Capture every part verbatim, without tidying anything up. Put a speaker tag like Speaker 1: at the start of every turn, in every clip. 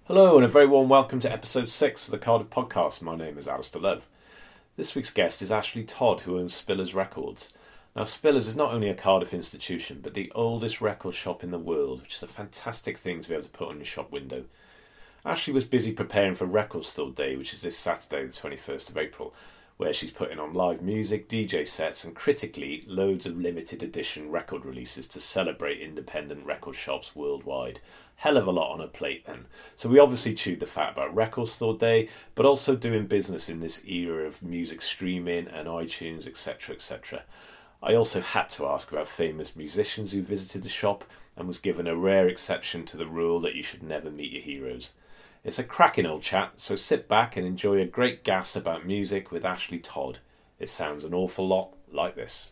Speaker 1: Hello and a very warm welcome to episode six of the Cardiff Podcast. My name is Alistair Love. This week's guest is Ashley Todd, who owns Spillers Records. Now, Spillers is not only a Cardiff institution, but the oldest record shop in the world, which is a fantastic thing to be able to put on your shop window. Ashley was busy preparing for Record Store Day, which is this Saturday, the twenty-first of April, where she's putting on live music, D J sets, and critically, loads of limited edition record releases to celebrate independent record shops worldwide. Hell of a lot on her plate then. So we obviously chewed the fat about Record Store Day, but also doing business in this era of music streaming and iTunes, et cetera, et cetera. I also had to ask about famous musicians who visited the shop and was given a rare exception to the rule that you should never meet your heroes. It's a cracking old chat, so sit back and enjoy a great gas about music with Ashley Todd. It sounds an awful lot like this.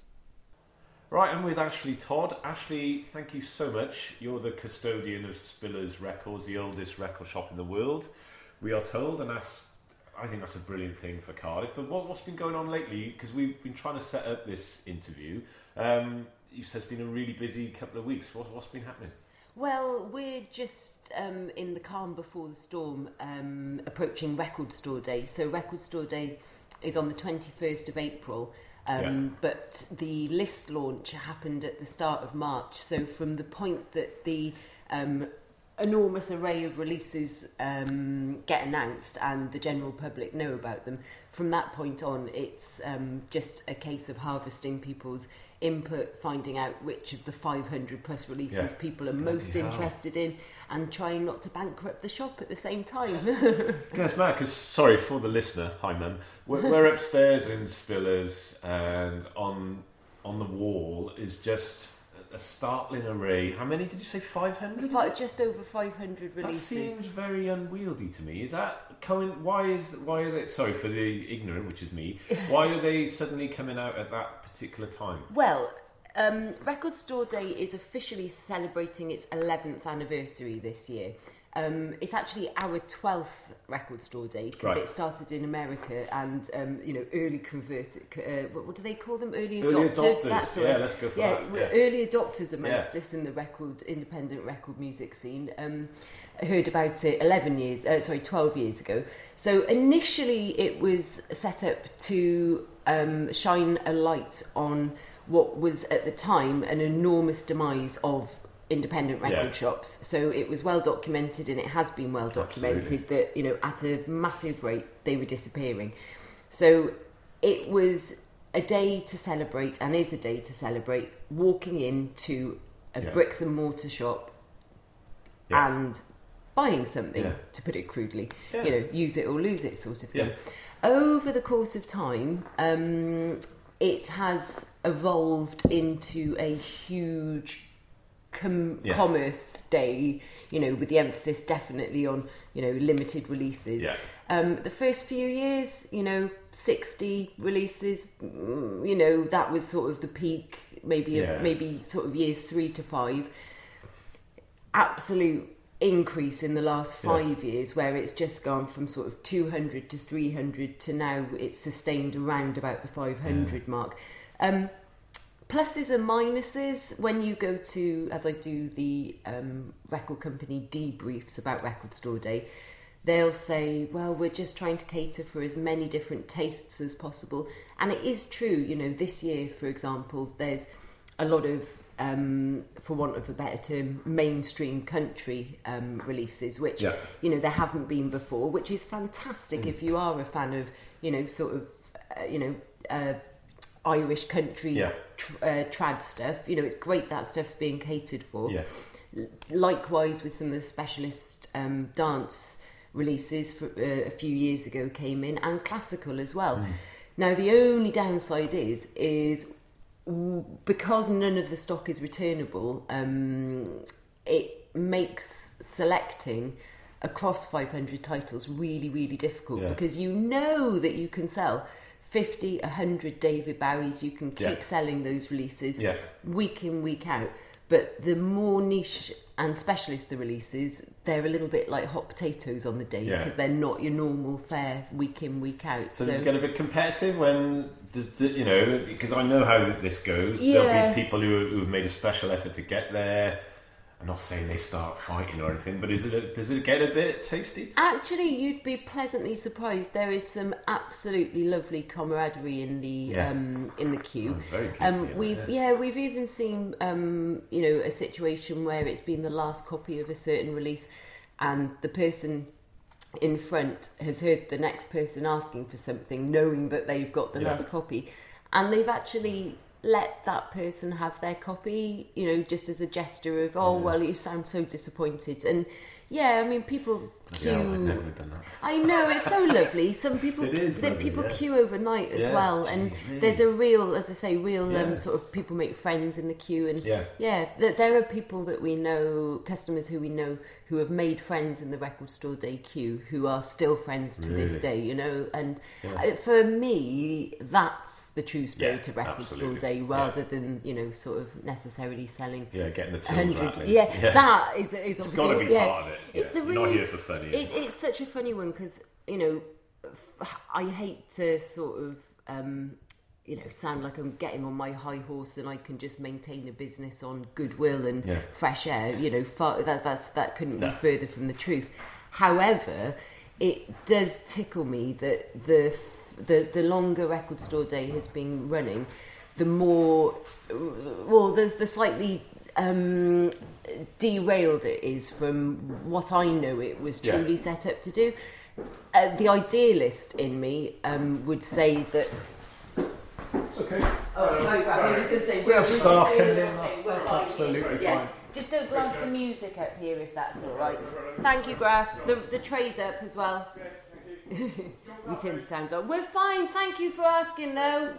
Speaker 1: Right, I'm with Ashley Todd. Ashley, thank you so much. You're the custodian of Spillers Records, the oldest record shop in the world, we are told, and that's, I think that's a brilliant thing for Cardiff. But what, what's been going on lately? Because we've been trying to set up this interview. Um, you said it's been a really busy couple of weeks. What, what's been happening?
Speaker 2: Well, we're just um, in the calm before the storm, um, approaching Record Store Day. So Record Store Day is on the twenty-first of April. Um, yeah. But the list launch happened at the start of March. So from the point that the um, enormous array of releases um, get announced and the general public know about them, from that point on, it's um, just a case of harvesting people's input, finding out which of the five hundred plus releases yeah. people are Bloody most hell. interested in, and trying not to bankrupt the shop at the same time.
Speaker 1: Yes, Matt, because, sorry, for the listener, hi mum, we're, we're upstairs in Spillers, and on on the wall is just a startling array. How many did you say? five hundred?
Speaker 2: Just over five hundred releases.
Speaker 1: That seems very unwieldy to me. Is that coming? Why is why are they? Sorry for the ignorant, which is me. Why are they suddenly coming out at that particular time?
Speaker 2: Well, um, Record Store Day is officially celebrating its eleventh anniversary this year. Um, it's actually our twelfth Record Store Day because right. it started in America, and um, you know, early converted. Uh, what, what do they call them? Early adopters.
Speaker 1: Early adopters.
Speaker 2: That's
Speaker 1: yeah, let's go for
Speaker 2: yeah,
Speaker 1: that.
Speaker 2: Yeah, early adopters amongst
Speaker 1: yeah.
Speaker 2: us in the record, independent record music scene. Um, I heard about it eleven years, uh, sorry, twelve years ago. So initially, it was set up to um, shine a light on what was at the time an enormous demise of independent record yeah. shops. So it was well documented, and it has been well documented Absolutely. that, you know, at a massive rate they were disappearing. So it was a day to celebrate, and is a day to celebrate, walking into a yeah. bricks and mortar shop yeah. and buying something, yeah. to put it crudely. Yeah. You know, use it or lose it sort of thing. Yeah. Over the course of time, um, it has evolved into a huge Com- yeah. commerce day, you know, with the emphasis definitely on, you know, limited releases.
Speaker 1: Yeah.
Speaker 2: Um, the first few years, you know, sixty releases, you know, that was sort of the peak, maybe yeah. maybe sort of years three to five. Absolute increase in the last five yeah. years, where it's just gone from sort of two hundred to three hundred to now it's sustained around about the five hundred yeah. mark. Um, Pluses and minuses when you go to, as I do, the um, record company debriefs about Record Store Day, they'll say, well, we're just trying to cater for as many different tastes as possible. And it is true, you know, this year, for example, there's a lot of, um, for want of a better term, mainstream country um, releases, which, yeah. you know, there haven't been before, which is fantastic mm. if you are a fan of, you know, sort of, uh, you know, uh, Irish country yeah. tr- uh, trad stuff. You know, it's great that stuff's being catered for.
Speaker 1: Yeah.
Speaker 2: Likewise with some of the specialist um, dance releases for, uh, a few years ago came in, and classical as well. Mm. Now the only downside is is because none of the stock is returnable, um, it makes selecting across five hundred titles really, really difficult yeah. because you know that you can sell fifty, one hundred David Bowies, you can keep yeah. selling those releases
Speaker 1: yeah.
Speaker 2: week in, week out. But the more niche and specialist the releases, they're a little bit like hot potatoes on the day because yeah. they're not your normal fare week in, week out.
Speaker 1: So,
Speaker 2: so
Speaker 1: does it get a bit competitive when, d- d- you know, because I know how this goes.
Speaker 2: Yeah.
Speaker 1: There'll be people who, who've made a special effort to get there, I'm not saying they start fighting or anything, but is it a, does it get a bit tasty?
Speaker 2: Actually, you'd be pleasantly surprised. There is some absolutely lovely camaraderie in the
Speaker 1: Yeah.
Speaker 2: um, in the queue.
Speaker 1: I'm very pleased
Speaker 2: Um,
Speaker 1: to hear
Speaker 2: we've
Speaker 1: that,
Speaker 2: yeah. we've even seen um, you know, a situation where it's been the last copy of a certain release, and the person in front has heard the next person asking for something, knowing that they've got the
Speaker 1: Yeah.
Speaker 2: last copy, and they've actually let that person have their copy, you know, just as a gesture of, oh,
Speaker 1: Yeah.
Speaker 2: well, you sound so disappointed. And yeah, I mean, people queue.
Speaker 1: Yeah, I've never done that.
Speaker 2: I know, it's so lovely. Some people
Speaker 1: It is
Speaker 2: that
Speaker 1: lovely,
Speaker 2: people
Speaker 1: yeah.
Speaker 2: queue overnight as
Speaker 1: Yeah,
Speaker 2: well, and
Speaker 1: geez, really.
Speaker 2: there's a real, as I say, real
Speaker 1: Yeah.
Speaker 2: um, sort of people make friends in the queue, and
Speaker 1: Yeah.
Speaker 2: yeah, th- there are people that we know, customers who we know, who have made friends in the record store day queue, who are still friends to this
Speaker 1: Really?
Speaker 2: day, you know. And
Speaker 1: Yeah.
Speaker 2: uh, for me, that's the true spirit
Speaker 1: Yeah,
Speaker 2: of record
Speaker 1: absolutely.
Speaker 2: store day,
Speaker 1: Yeah.
Speaker 2: rather than, you know, sort of necessarily selling.
Speaker 1: Yeah, getting the
Speaker 2: a
Speaker 1: tills
Speaker 2: hundred,
Speaker 1: rattling.
Speaker 2: yeah, that is, is
Speaker 1: It's
Speaker 2: obviously
Speaker 1: got to be
Speaker 2: yeah.
Speaker 1: part of it. Yeah.
Speaker 2: It's a
Speaker 1: You're
Speaker 2: really,
Speaker 1: not here for fun.
Speaker 2: it, it's such a funny one because, you know, f- I hate to sort of, um, you know, sound like I'm getting on my high horse and I can just maintain a business on goodwill and
Speaker 1: Yeah.
Speaker 2: fresh air. You know, far, that that's that couldn't
Speaker 1: No.
Speaker 2: be further from the truth. However, it does tickle me that the f- the the longer record store day has been running, the more well, there's the slightly um, derailed it is from what I know it was
Speaker 1: Yeah.
Speaker 2: truly set up to do. Uh, the idealist in me um, would say that.
Speaker 1: Okay.
Speaker 2: Oh, sorry, I was just going to say.
Speaker 3: We have
Speaker 2: we're just
Speaker 3: staff
Speaker 2: doing
Speaker 3: coming in,
Speaker 2: okay,
Speaker 3: that's-
Speaker 2: we're
Speaker 3: that's
Speaker 2: fine.
Speaker 3: absolutely
Speaker 2: Yeah.
Speaker 3: fine.
Speaker 2: Just don't blast the music up here if that's all right. Thank you, Graf. The, the tray's up as well. We turn the sounds on. We're fine. Thank you for asking, though.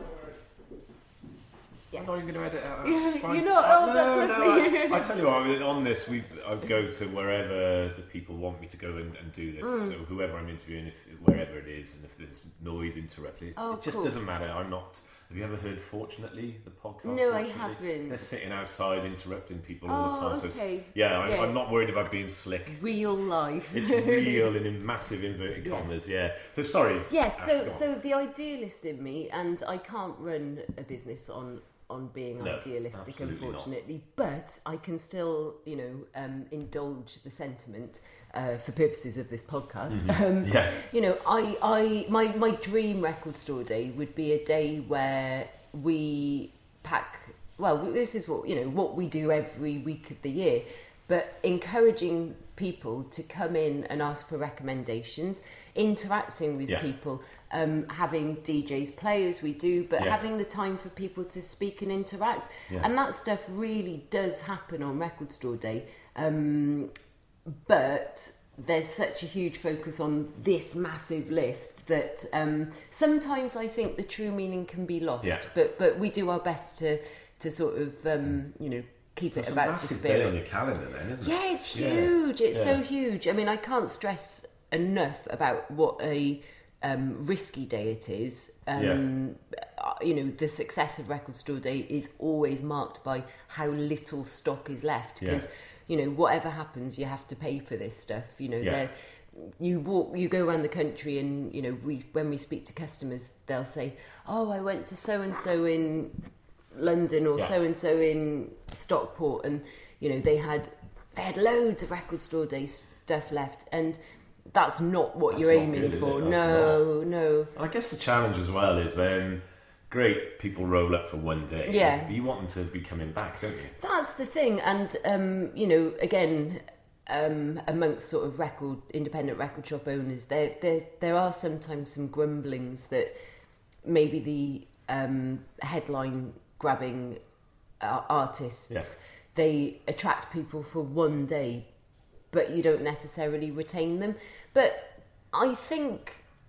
Speaker 2: Yes.
Speaker 1: I'm not even going to edit out.
Speaker 2: You're
Speaker 1: It's fine.
Speaker 2: not- oh,
Speaker 1: no,
Speaker 2: that's
Speaker 1: no.
Speaker 2: lovely.
Speaker 1: I, I tell you what. I mean, on this, we I go to wherever the people want me to go and, and do this.
Speaker 2: Mm.
Speaker 1: So whoever I'm interviewing, if wherever it is, and if there's noise interrupted, it,
Speaker 2: Oh,
Speaker 1: it just
Speaker 2: cool.
Speaker 1: doesn't matter. I'm not. Have you ever heard "Fortunately" the podcast?
Speaker 2: No, I
Speaker 1: Fortunately?
Speaker 2: haven't.
Speaker 1: They're sitting outside interrupting people all the
Speaker 2: Oh,
Speaker 1: time. So it's,
Speaker 2: okay.
Speaker 1: yeah, I'm,
Speaker 2: Yeah.
Speaker 1: I'm not worried about being slick.
Speaker 2: Real life.
Speaker 1: It's real and in massive inverted
Speaker 2: Yes.
Speaker 1: commas. Yeah. So sorry.
Speaker 2: Yes,
Speaker 1: Ah,
Speaker 2: so
Speaker 1: go on.
Speaker 2: so the idealist in me, and I can't run a business on on being
Speaker 1: No,
Speaker 2: idealistic,
Speaker 1: absolutely not.
Speaker 2: unfortunately. But I can still, you know, um, indulge the sentiment uh, for purposes of this podcast. Um,
Speaker 1: Yeah.
Speaker 2: You know, I, I my my dream record store day would be a day where we pack. Well, this is what you know what we do every week of the year, but encouraging people to come in and ask for recommendations, interacting with
Speaker 1: Yeah.
Speaker 2: people, um, having D Js play as we do, but
Speaker 1: Yeah.
Speaker 2: having the time for people to speak and interact.
Speaker 1: Yeah.
Speaker 2: And that stuff really does happen on Record Store Day. Um, but there's such a huge focus on this massive list that um, sometimes I think the true meaning can be lost.
Speaker 1: Yeah.
Speaker 2: But but we do our best to to sort of um, you know keep
Speaker 1: So
Speaker 2: it
Speaker 1: it's a
Speaker 2: about the
Speaker 1: massive
Speaker 2: spirit.
Speaker 1: day on your calendar, then, isn't it?
Speaker 2: Yeah, it's
Speaker 1: Yeah.
Speaker 2: huge. It's so
Speaker 1: Yeah.
Speaker 2: huge. I mean, I can't stress enough about what a um, risky day it is. Um, uh, You know, the success of Record Store Day is always marked by how little stock is left.
Speaker 1: Yeah.
Speaker 2: Because, you know, whatever happens, you have to pay for this stuff. You know,
Speaker 1: Yeah.
Speaker 2: they're- you walk, you go around the country, and you know, we when we speak to customers, they'll say, "Oh, I went to so and so in London or
Speaker 1: Yeah.
Speaker 2: so and so in Stockport, and you know they had they had loads of Record Store Day stuff left," and that's not what
Speaker 1: That's
Speaker 2: you're
Speaker 1: not
Speaker 2: aiming
Speaker 1: good, is
Speaker 2: for.
Speaker 1: it? That's
Speaker 2: No, no.
Speaker 1: I guess the challenge as well is then, great, people roll up for one day.
Speaker 2: Yeah.
Speaker 1: But you want them to be coming back, don't you?
Speaker 2: That's the thing, and um, you know, again, um, amongst sort of record independent record shop owners, there there there are sometimes some grumblings that maybe the um, headline grabbing uh, artists
Speaker 1: Yeah.
Speaker 2: they attract people for one day, but you don't necessarily retain them. But I think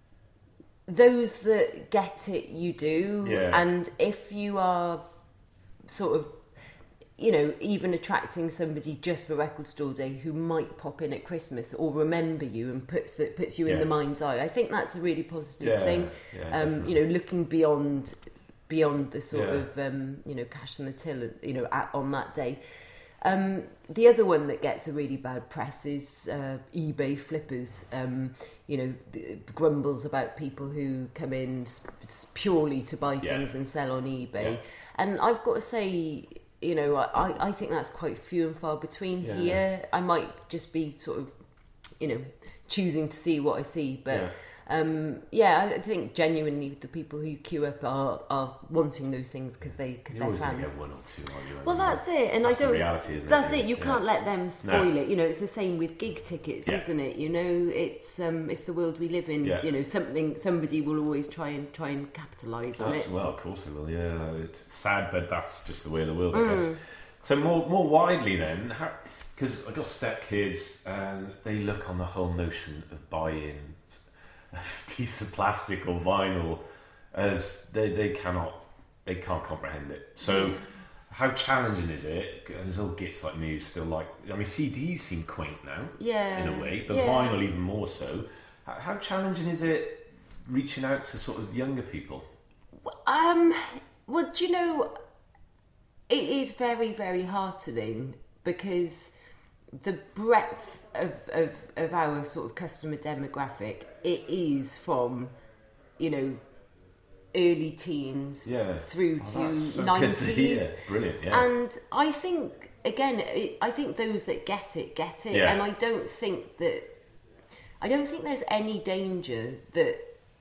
Speaker 2: those that get it, you do,
Speaker 1: Yeah.
Speaker 2: and if you are sort of, you know, even attracting somebody just for Record Store Day who might pop in at Christmas or remember you and puts the, puts you in
Speaker 1: Yeah.
Speaker 2: the mind's eye, I think that's a really positive
Speaker 1: Yeah,
Speaker 2: thing.
Speaker 1: yeah,
Speaker 2: um,
Speaker 1: definitely.
Speaker 2: you know, looking beyond beyond the sort
Speaker 1: Yeah.
Speaker 2: of um, you know cash in the till, you know, at, on that day. Um, the other one that gets a really bad press is uh, eBay flippers. Um, you know, the grumbles about people who come in s- s- purely to buy
Speaker 1: Yeah.
Speaker 2: things and sell on eBay.
Speaker 1: Yeah.
Speaker 2: And I've got to say, you know, I, I think that's quite few and far between
Speaker 1: Yeah.
Speaker 2: here. I might just be sort of, you know, choosing to see what I see, but
Speaker 1: Yeah.
Speaker 2: um, yeah, I think genuinely the people who queue up are, are wanting those things because they because
Speaker 1: You're
Speaker 2: they're
Speaker 1: always going to
Speaker 2: fans.
Speaker 1: get one or two, aren't you? I
Speaker 2: Well,
Speaker 1: mean,
Speaker 2: that's it, and
Speaker 1: that's
Speaker 2: I don't.
Speaker 1: the reality, isn't it?
Speaker 2: That's it. You
Speaker 1: Yeah.
Speaker 2: can't let them spoil
Speaker 1: No.
Speaker 2: it. You know, it's the same with gig tickets,
Speaker 1: Yeah.
Speaker 2: isn't it? You know, it's um, it's the world we live in.
Speaker 1: Yeah.
Speaker 2: You know, something somebody will always try and try and capitalise on
Speaker 1: That's-
Speaker 2: it.
Speaker 1: Well, of course it will. Yeah, it's sad, but that's just the way of the world, I
Speaker 2: Mm.
Speaker 1: guess. So more more widely then, because I got stepkids, and they look on the whole notion of buying a piece of plastic or vinyl as they they cannot they can't comprehend it. So.
Speaker 2: Mm.
Speaker 1: How challenging is it? There's old gits like me who still like. I mean, C Ds seem quaint now,
Speaker 2: Yeah,
Speaker 1: in a way, but
Speaker 2: yeah.
Speaker 1: vinyl even more so. How, how challenging is it reaching out to sort of younger people?
Speaker 2: Um, well, do you know, it is very, very heartening because the breadth of, of, of our sort of customer demographic, it is from, you know, early teens
Speaker 1: Yeah.
Speaker 2: through
Speaker 1: Oh,
Speaker 2: to
Speaker 1: that's so
Speaker 2: nineties.
Speaker 1: good to hear. Brilliant, yeah.
Speaker 2: And I think, again, it, I think those that get it, get it.
Speaker 1: Yeah.
Speaker 2: And I don't think that, I don't think there's any danger that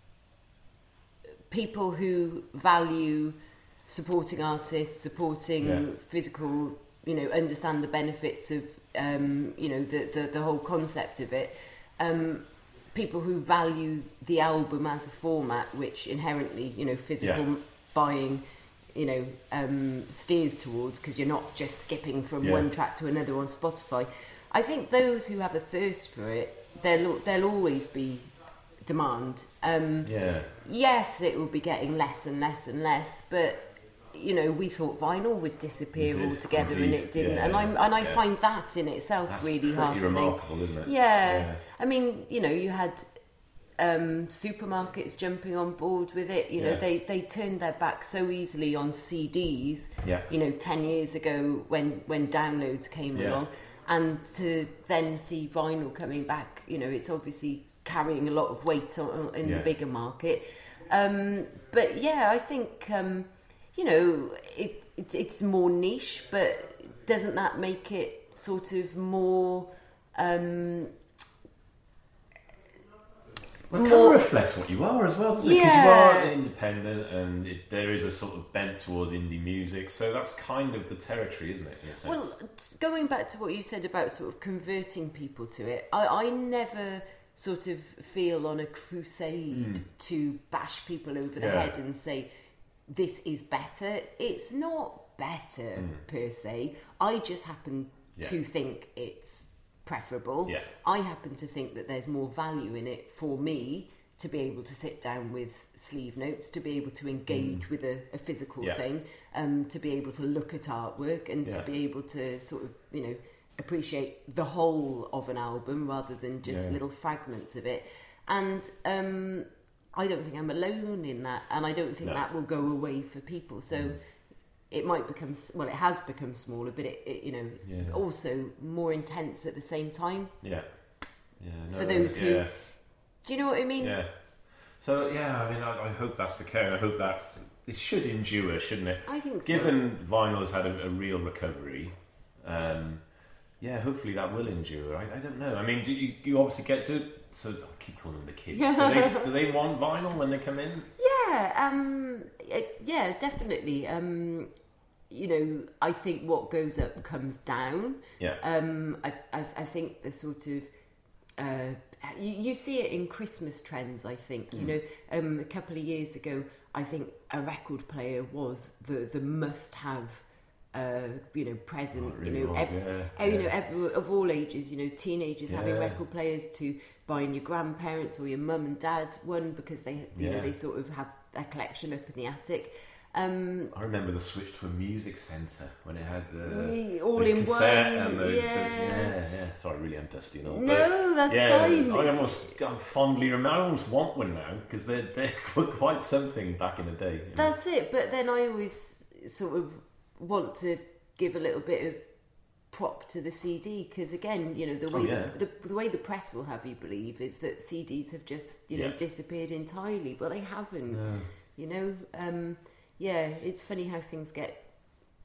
Speaker 2: people who value supporting artists, supporting
Speaker 1: Yeah.
Speaker 2: physical, you know, understand the benefits of, um, you know, the, the, the whole concept of it, um, people who value the album as a format, which inherently, you know, physical
Speaker 1: Yeah.
Speaker 2: buying, you know, um, steers towards, because you're not just skipping from
Speaker 1: Yeah.
Speaker 2: one track to another on Spotify. I think those who have a thirst for it, there'll, there'll always be demand. Um,
Speaker 1: Yeah.
Speaker 2: yes, it will be getting less and less and less, but you know, we thought vinyl would disappear
Speaker 1: It did,
Speaker 2: altogether,
Speaker 1: indeed.
Speaker 2: and it didn't.
Speaker 1: Yeah,
Speaker 2: and I and I
Speaker 1: yeah.
Speaker 2: find that in itself
Speaker 1: That's
Speaker 2: really
Speaker 1: pretty
Speaker 2: heartening.
Speaker 1: remarkable, isn't it?
Speaker 2: Yeah.
Speaker 1: Yeah.
Speaker 2: I mean, you know, you had um, supermarkets jumping on board with it. You know,
Speaker 1: Yeah.
Speaker 2: they they turned their back so easily on C Ds.
Speaker 1: Yeah.
Speaker 2: You know, ten years ago when when downloads came
Speaker 1: Yeah.
Speaker 2: along, and to then see vinyl coming back, you know, it's obviously carrying a lot of weight on, in
Speaker 1: Yeah.
Speaker 2: the bigger market. Um, but yeah, I think um, you know it, it it's more niche, but doesn't that make it sort of more? Um,
Speaker 1: Well, it kind
Speaker 2: more-
Speaker 1: of reflects what you are as well, doesn't it? Because
Speaker 2: Yeah.
Speaker 1: you are independent, and it, there is a sort of bent towards indie music, so that's kind of the territory, isn't it, in a sense?
Speaker 2: Well, t- going back to what you said about sort of converting people to it, I, I never sort of feel on a crusade to bash people over the
Speaker 1: Hmm. Yeah.
Speaker 2: head and say, this is better. It's not better per se. I just happen
Speaker 1: Hmm. Yeah.
Speaker 2: to think it's preferable.
Speaker 1: Yeah.
Speaker 2: I happen to think that there's more value in it for me to be able to sit down with sleeve notes, to be able to engage with a, a physical
Speaker 1: Hmm. Yeah.
Speaker 2: thing, um, to be able to look at artwork and
Speaker 1: Yeah.
Speaker 2: to be able to sort of, you know, appreciate the whole of an album rather than just
Speaker 1: Yeah.
Speaker 2: little fragments of it. And um, I don't think I'm alone in that, and I don't think
Speaker 1: No.
Speaker 2: that will go away for people. So it might become, s- well, it has become smaller, but it, it you know,
Speaker 1: Yeah.
Speaker 2: also more intense at the same time.
Speaker 1: yeah. Yeah. No,
Speaker 2: For those who-
Speaker 1: yeah.
Speaker 2: Do you know what I mean?
Speaker 1: Yeah. So yeah, I mean, I, I hope that's the case. I hope that it should endure, shouldn't it?
Speaker 2: I think so.
Speaker 1: Given vinyl has had a, a real recovery, um, yeah, hopefully that will endure. I, I don't know. I mean, do you, you obviously get to. So I keep calling them the kids. do, they, do they want vinyl when they come in?
Speaker 2: Yeah, um, it- yeah, definitely. Um, you know, I think what goes up comes down.
Speaker 1: Yeah.
Speaker 2: Um, I, I, I think the sort of uh, you, you see it in Christmas trends. I think
Speaker 1: Mm.
Speaker 2: you know, um, a couple of years ago, I think a record player was the the must have. Uh, you know, present.
Speaker 1: Oh, it really
Speaker 2: you know,
Speaker 1: was,
Speaker 2: ev-
Speaker 1: yeah,
Speaker 2: uh, you
Speaker 1: yeah.
Speaker 2: know, every, of all ages. You know, teenagers having
Speaker 1: Yeah.
Speaker 2: record players to buying your grandparents or your mum and dad one because they, you know,
Speaker 1: Yeah.
Speaker 2: they sort of have a collection up in the attic. Um,
Speaker 1: I remember the switch to a music centre when it had the,
Speaker 2: We- all
Speaker 1: the
Speaker 2: in
Speaker 1: cassette
Speaker 2: one,
Speaker 1: and the, the
Speaker 2: yeah.
Speaker 1: yeah, yeah. Sorry, really, I'm dusty and all.
Speaker 2: No, that's
Speaker 1: yeah,
Speaker 2: fine.
Speaker 1: I almost I fondly remember. I almost want one now because they they were quite something back in the day. you know.
Speaker 2: That's it. But then I always sort of want to give a little bit of prop to the C D because again, you know, the way
Speaker 1: Oh, yeah.
Speaker 2: the, the way the press will have you believe is that C Ds have just you know
Speaker 1: Yeah.
Speaker 2: disappeared entirely, but they haven't. You know, um, yeah, it's funny how things get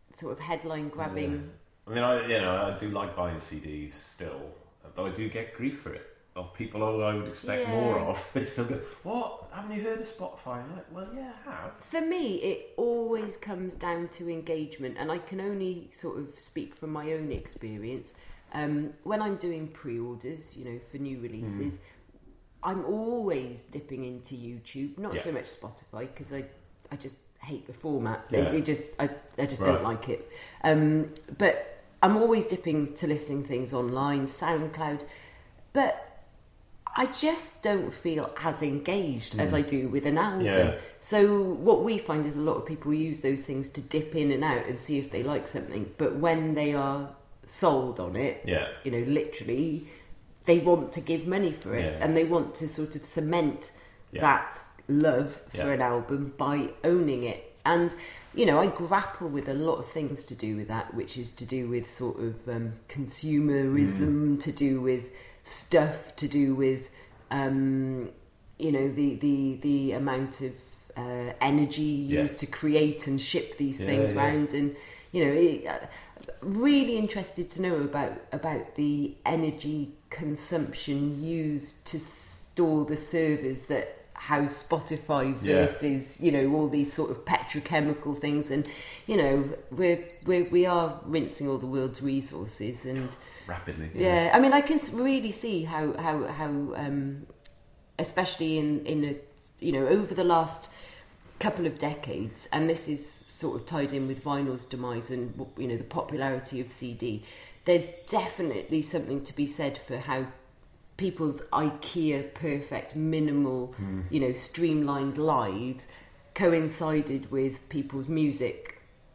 Speaker 2: sort of headline grabbing.
Speaker 1: Yeah. I mean, I you know I do like buying C Ds still, but I do get grief for it. Of people who I would expect
Speaker 2: yeah.
Speaker 1: more of. They still go, what? Haven't you heard of Spotify? I'm like, well, yeah, I have.
Speaker 2: For me, it always comes down to engagement, and I can only sort of speak from my own experience. Um, when I'm doing pre-orders, you know, for new releases, mm. I'm always dipping into YouTube, not yeah. so much Spotify, because I, I just hate the format. Yeah. It, it just, I, I just right. don't like it. Um, but I'm always dipping to listening things online, SoundCloud, but I just don't feel as engaged mm. as I do with an album. Yeah. So what we find is a lot of people use those things to dip in and out and see if they like something. But when they are sold on it, yeah. you know, literally, they want to give money for it, yeah. and they want to sort of cement yeah. that love for yeah. an album by owning it. And, you know, I grapple with a lot of things to do with that, which is to do with sort of um, consumerism, mm. to do with stuff, to do with um, you know the the the amount of uh, energy used yeah. to create and ship these yeah, things yeah. around, and you know it, uh, really interested to know about about the energy consumption used to store the servers that house Spotify versus yeah. you know all these sort of petrochemical things, and you know we're, we're we are rinsing all the world's resources and
Speaker 1: rapidly.
Speaker 2: Yeah. yeah, I mean, I can really see how how how, um, especially in in a you know over the last couple of decades, and this is sort of tied in with vinyl's demise and you know the popularity of C D. There's definitely something to be said for how people's IKEA perfect, minimal, mm. you know, streamlined lives coincided with people's music.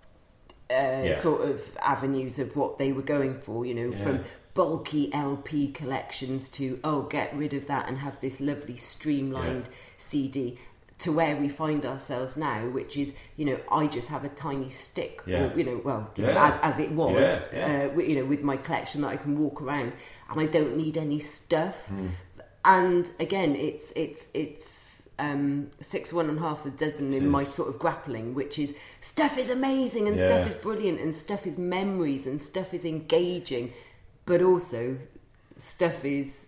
Speaker 2: Uh, yeah. sort of avenues of what they were going for, you know, yeah. from bulky L P collections to, oh, get rid of that and have this lovely streamlined yeah. C D, to where we find ourselves now, which is, you know, I just have a tiny stick, yeah. or, you know, well, you yeah. know, as, as it was, yeah. Yeah. Uh, you know, with my collection that I can walk around, and I don't need any stuff. Mm. And again, it's, it's, it's, Um, six one and half a dozen in my sort of grappling, which is stuff is amazing and yeah. stuff is brilliant and stuff is memories and stuff is engaging, but also stuff is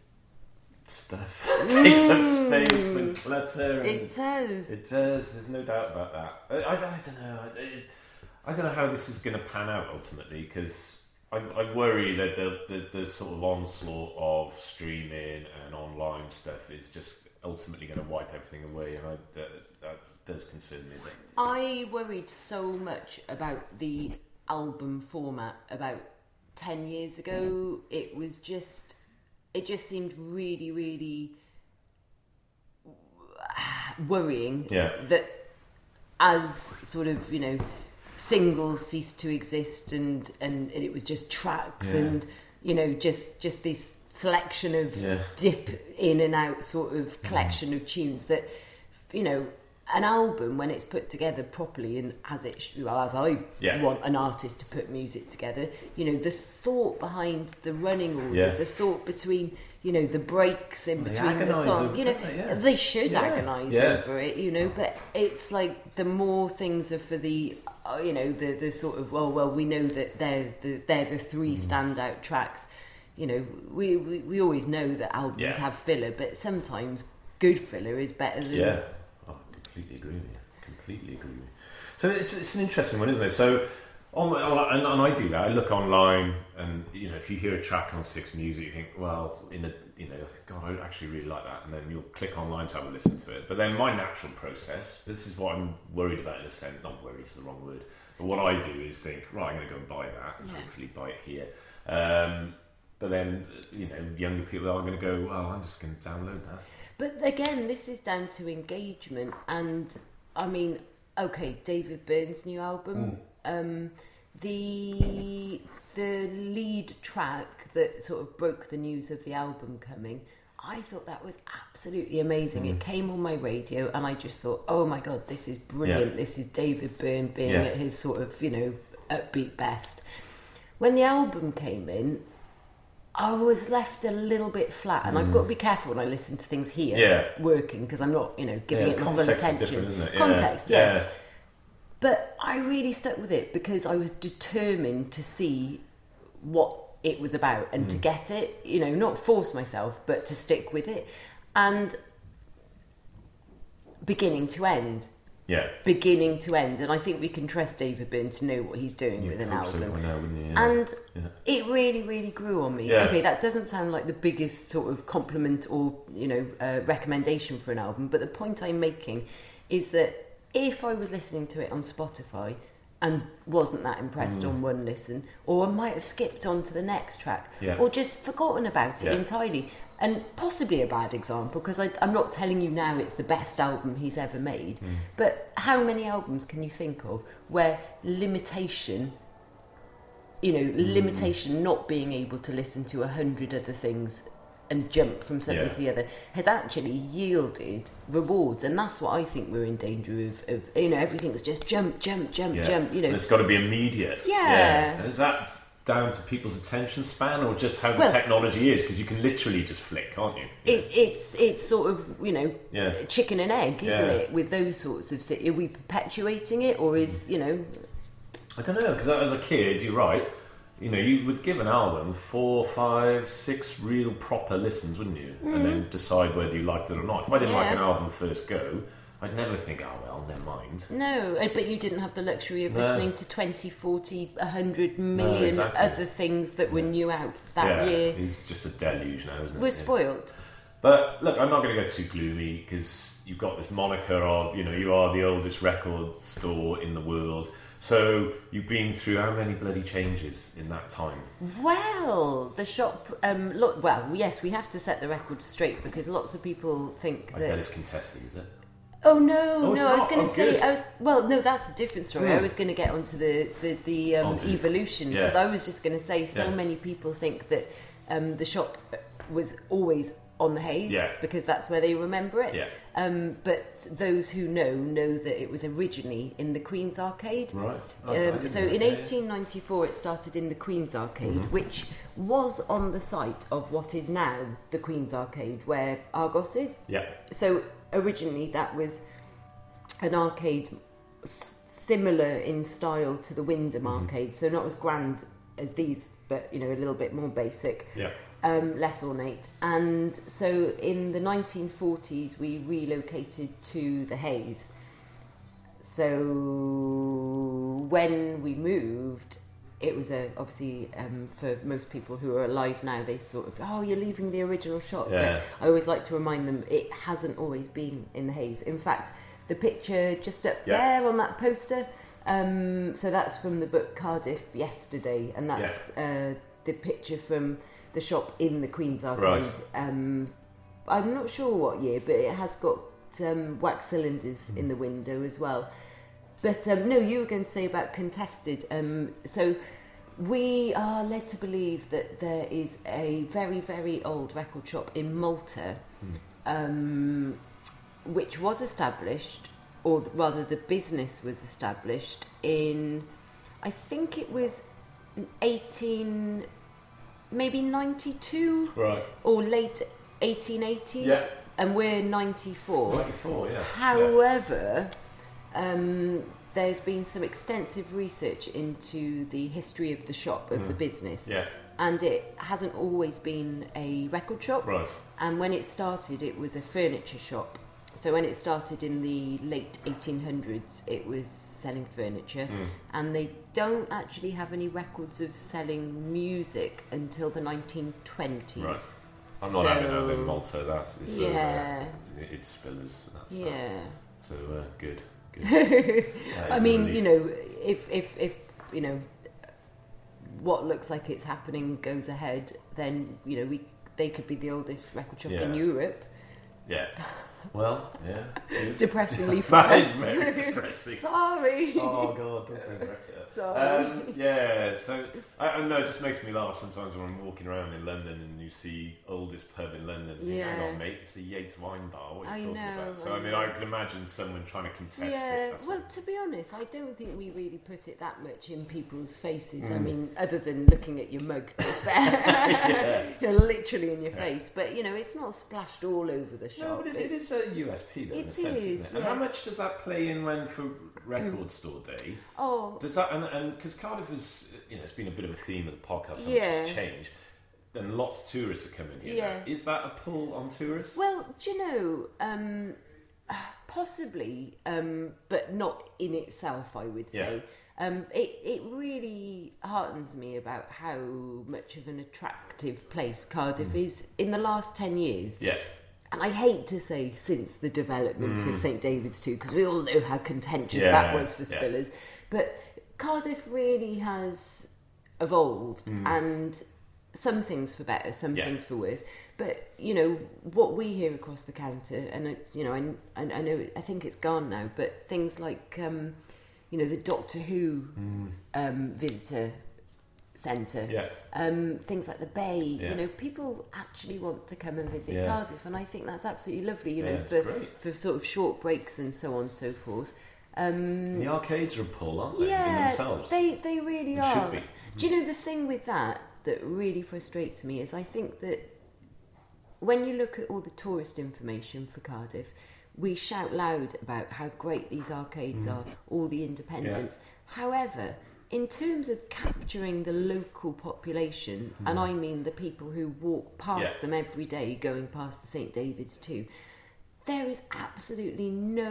Speaker 1: stuff takes up space and clutter. And
Speaker 2: it does.
Speaker 1: It does. There's no doubt about that. I, I, I don't know. I, I don't know how this is going to pan out ultimately, because I, I worry that the, the the sort of onslaught of streaming and online stuff is just ultimately going to wipe everything away, and I, that, that does concern me. But
Speaker 2: I worried so much about the album format about ten years ago. It was just, it just seemed really, really worrying
Speaker 1: yeah.
Speaker 2: that as sort of, you know, singles ceased to exist, and, and, and it was just tracks yeah. and, you know, just, just this selection of yeah. dip in and out sort of collection mm. of tunes that, you know, an album, when it's put together properly and as it well as I yeah. want an artist to put music together, you know, the thought behind the running order, yeah. the thought between, you know, the breaks in between the song, you know, yeah. they should yeah. agonise yeah. over it, you know, but it's like the more things are for the, uh, you know, the the sort of, well, well, we know that they're the, they're the three mm. standout tracks. You know, we, we, we always know that albums yeah. have filler, but sometimes good filler is better than...
Speaker 1: Yeah, I oh, completely agree with you. Completely agree with you. So it's it's an interesting one, isn't it? So, on, and, and I do that. I look online, and, you know, if you hear a track on Six Music, you think, well, in a, you know, I think, God, I actually really like that. And then you'll click online to have a listen to it. But then my natural process, this is what I'm worried about in a sense, not worried is the wrong word, but what I do is think, right, I'm going to go and buy that, and yeah. hopefully buy it here. Um... But then, you know, younger people are going to go, well, I'm just going to download that.
Speaker 2: But again, this is down to engagement. And, I mean, okay, David Byrne's new album, mm. um, the the lead track that sort of broke the news of the album coming, I thought that was absolutely amazing. Mm. It came on my radio and I just thought, oh my God, this is brilliant. Yeah. This is David Byrne being yeah. at his sort of, you know, upbeat best. When the album came in, I was left a little bit flat, and mm. I've got to be careful when I listen to things here
Speaker 1: yeah.
Speaker 2: working, because I'm not, you know, giving
Speaker 1: yeah,
Speaker 2: it my full attention.
Speaker 1: Is different, isn't it? Yeah.
Speaker 2: Context, yeah.
Speaker 1: yeah.
Speaker 2: But I really stuck with it because I was determined to see what it was about and mm. to get it, you know, not force myself, but to stick with it. And beginning to end.
Speaker 1: Yeah.
Speaker 2: Beginning to end. And I think we can trust David Byrne to know what he's doing
Speaker 1: You'd
Speaker 2: with an
Speaker 1: hope so
Speaker 2: album.
Speaker 1: by now, wouldn't you? Yeah.
Speaker 2: And
Speaker 1: yeah.
Speaker 2: it really, really grew on me.
Speaker 1: Yeah.
Speaker 2: Okay, that doesn't sound like the biggest sort of compliment or, you know, uh, recommendation for an album, but the point I'm making is that if I was listening to it on Spotify and wasn't that impressed mm. on one listen, or I might have skipped on to the next track,
Speaker 1: yeah.
Speaker 2: or just forgotten about it
Speaker 1: yeah.
Speaker 2: entirely. And possibly a bad example, because I'm not telling you now it's the best album he's ever made, mm. but how many albums can you think of where limitation, you know, mm. limitation, not being able to listen to a hundred other things and jump from something yeah. to the other, has actually yielded rewards? And that's what I think we're in danger of, of you know, everything's just jump, jump, jump,
Speaker 1: yeah.
Speaker 2: jump, you know.
Speaker 1: And it's got to be immediate.
Speaker 2: Yeah.
Speaker 1: yeah. And is that down to people's attention span, or just how the well, technology is? Because you can literally just flick, can't you?
Speaker 2: Yeah. It, it's it's sort of, you know,
Speaker 1: yeah.
Speaker 2: chicken and egg, isn't
Speaker 1: yeah.
Speaker 2: it? With those sorts of... Are we perpetuating it, or is, you know...
Speaker 1: I don't know, because as a kid, you're right, you know, you would give an album four, five, six real proper listens, wouldn't you? Mm. And then decide whether you liked it or not. If I didn't
Speaker 2: yeah.
Speaker 1: like an album first go, I'd never think, oh, well, never mind.
Speaker 2: No, but you didn't have the luxury of
Speaker 1: no.
Speaker 2: listening to twenty, forty, one hundred million
Speaker 1: no, exactly.
Speaker 2: other things that were new out that
Speaker 1: yeah,
Speaker 2: year.
Speaker 1: It's just a deluge now, isn't it?
Speaker 2: We're
Speaker 1: yeah.
Speaker 2: spoiled.
Speaker 1: But look, I'm not going to get too gloomy, because you've got this moniker of, you know, you are the oldest record store in the world. So you've been through how many bloody changes in that time?
Speaker 2: Well, the shop... Um, look, well, yes, we have to set the record straight, because lots of people think
Speaker 1: I
Speaker 2: that...
Speaker 1: I bet it's contested, is it?
Speaker 2: Oh no,
Speaker 1: oh,
Speaker 2: no! I was going to
Speaker 1: oh,
Speaker 2: say,
Speaker 1: good.
Speaker 2: I was well. No, that's a different story.
Speaker 1: Mm.
Speaker 2: I was going to get onto the the, the um,
Speaker 1: onto,
Speaker 2: evolution,
Speaker 1: yeah.
Speaker 2: because I was just going to say, so
Speaker 1: yeah.
Speaker 2: many people think that um, the shop was always on the Hayes,
Speaker 1: yeah.
Speaker 2: because that's where they remember it.
Speaker 1: Yeah.
Speaker 2: Um, but those who know know that it was originally in the Queen's Arcade.
Speaker 1: Right.
Speaker 2: Okay, um, so in
Speaker 1: yeah.
Speaker 2: eighteen ninety-four, it started in the Queen's Arcade,
Speaker 1: mm-hmm.
Speaker 2: which was on the site of what is now the Queen's Arcade, where Argos is.
Speaker 1: Yeah.
Speaker 2: So originally, that was an arcade s- similar in style to the Wyndham mm-hmm. Arcade, so not as grand as these, but you know, a little bit more basic,
Speaker 1: yeah.
Speaker 2: um, less ornate. And so in the nineteen forties, we relocated to the Hayes. So when we moved, it was a obviously um, for most people who are alive now, they sort of, oh, you're leaving the original shop.
Speaker 1: Yeah.
Speaker 2: But I always like to remind them it hasn't always been in the Hayes. In fact, the picture just up
Speaker 1: yeah.
Speaker 2: there on that poster, um, so that's from the book Cardiff Yesterday, and that's yeah. uh, the picture from the shop in the Queen's Arcade.
Speaker 1: Right.
Speaker 2: Um, I'm not sure what year, but it has got um, wax cylinders mm. in the window as well. But um, no, you were going to say about contested. Um, so we are led to believe that there is a very, very old record shop in Malta, mm. um, which was established, or rather the business was established in, I think it was eighteen, maybe ninety-two,
Speaker 1: right,
Speaker 2: or late eighteen eighties,
Speaker 1: yeah.
Speaker 2: and we're ninety-four.
Speaker 1: ninety-four, yeah.
Speaker 2: However, yeah. Um, there's been some extensive research into the history of the shop, of mm. the business,
Speaker 1: yeah.
Speaker 2: and it hasn't always been a record shop.
Speaker 1: Right.
Speaker 2: And when it started, it was a furniture shop. So when it started in the late eighteen hundreds, it was selling furniture, mm. and they don't actually have any records of selling music until the nineteen twenties.
Speaker 1: Right. I'm not
Speaker 2: so,
Speaker 1: having that in Malta. That's it's
Speaker 2: yeah.
Speaker 1: over. It's Spillers. That's
Speaker 2: yeah.
Speaker 1: That. So uh, good. good.
Speaker 2: I mean, you know, if if if you know what looks like it's happening goes ahead, then you know we they could be the oldest record shop
Speaker 1: yeah.
Speaker 2: in Europe.
Speaker 1: Yeah. Well, yeah. Good.
Speaker 2: Depressingly for
Speaker 1: That
Speaker 2: us.
Speaker 1: is very depressing.
Speaker 2: Sorry.
Speaker 1: Oh God, don't bring Brexit up.
Speaker 2: Sorry.
Speaker 1: Um, yeah, so I, I know it just makes me laugh sometimes when I'm walking around in London and you see oldest pub in London. You
Speaker 2: Yeah.
Speaker 1: think, hang on, mate, it's a Yates wine bar. What are you
Speaker 2: I
Speaker 1: talking
Speaker 2: know,
Speaker 1: about? So
Speaker 2: I
Speaker 1: I mean,
Speaker 2: know.
Speaker 1: I can imagine someone trying to contest
Speaker 2: Yeah,
Speaker 1: it. That's
Speaker 2: well,
Speaker 1: what-
Speaker 2: to be honest, I don't think we really put it that much in people's faces. I
Speaker 1: Mm.
Speaker 2: mean, other than looking at your mug just there,
Speaker 1: Yeah.
Speaker 2: you're literally in your
Speaker 1: Yeah.
Speaker 2: face. But you know, it's not splashed all over the shop.
Speaker 1: No, but it, it
Speaker 2: It's-
Speaker 1: is a U S P, though, in
Speaker 2: It
Speaker 1: a sense,
Speaker 2: is,
Speaker 1: isn't it? And
Speaker 2: yeah.
Speaker 1: how much does that play in when for Record Store Day?
Speaker 2: Oh,
Speaker 1: Does that, and because Cardiff is, you know, it's been a bit of a theme of the podcast, how
Speaker 2: Yeah.
Speaker 1: much has changed. And lots of tourists are coming here
Speaker 2: Yeah.
Speaker 1: now. Is that a pull on tourists?
Speaker 2: well, do you know, um, possibly, um, but not in itself, I would say. Um, it, it really heartens me about how much of an attractive place Cardiff
Speaker 1: Mm.
Speaker 2: is in the last ten years.
Speaker 1: Yeah.
Speaker 2: And I hate to say since the development of St David's too, because we all know how contentious
Speaker 1: Mm. Yeah,
Speaker 2: that was for
Speaker 1: yeah.
Speaker 2: Spillers. But Cardiff really has evolved, and some things for better, some
Speaker 1: Mm. Yeah.
Speaker 2: things for worse. But you know what we hear across the counter, and it's, you know, I, I know it, I think it's gone now, but things like um, you know the Doctor Who um, visitor centre,
Speaker 1: Yeah.
Speaker 2: um, things like the Bay.
Speaker 1: Yeah.
Speaker 2: You know, people actually want to come and visit
Speaker 1: Yeah.
Speaker 2: Cardiff, and I think that's absolutely lovely. You know,
Speaker 1: Yeah, it's
Speaker 2: for
Speaker 1: great.
Speaker 2: for sort of short breaks and so on and so forth. Um,
Speaker 1: The arcades are a pull, aren't they, in
Speaker 2: yeah,
Speaker 1: themselves?
Speaker 2: they they really
Speaker 1: They
Speaker 2: are.
Speaker 1: should be.
Speaker 2: Do you know the thing with that that really frustrates me is I think that when you look at all the tourist information for Cardiff, we shout loud about how great these arcades are, all the independents. However, in terms of capturing the local population, and I mean the people who walk past
Speaker 1: Yeah.
Speaker 2: them every day going past the St David's too, there is absolutely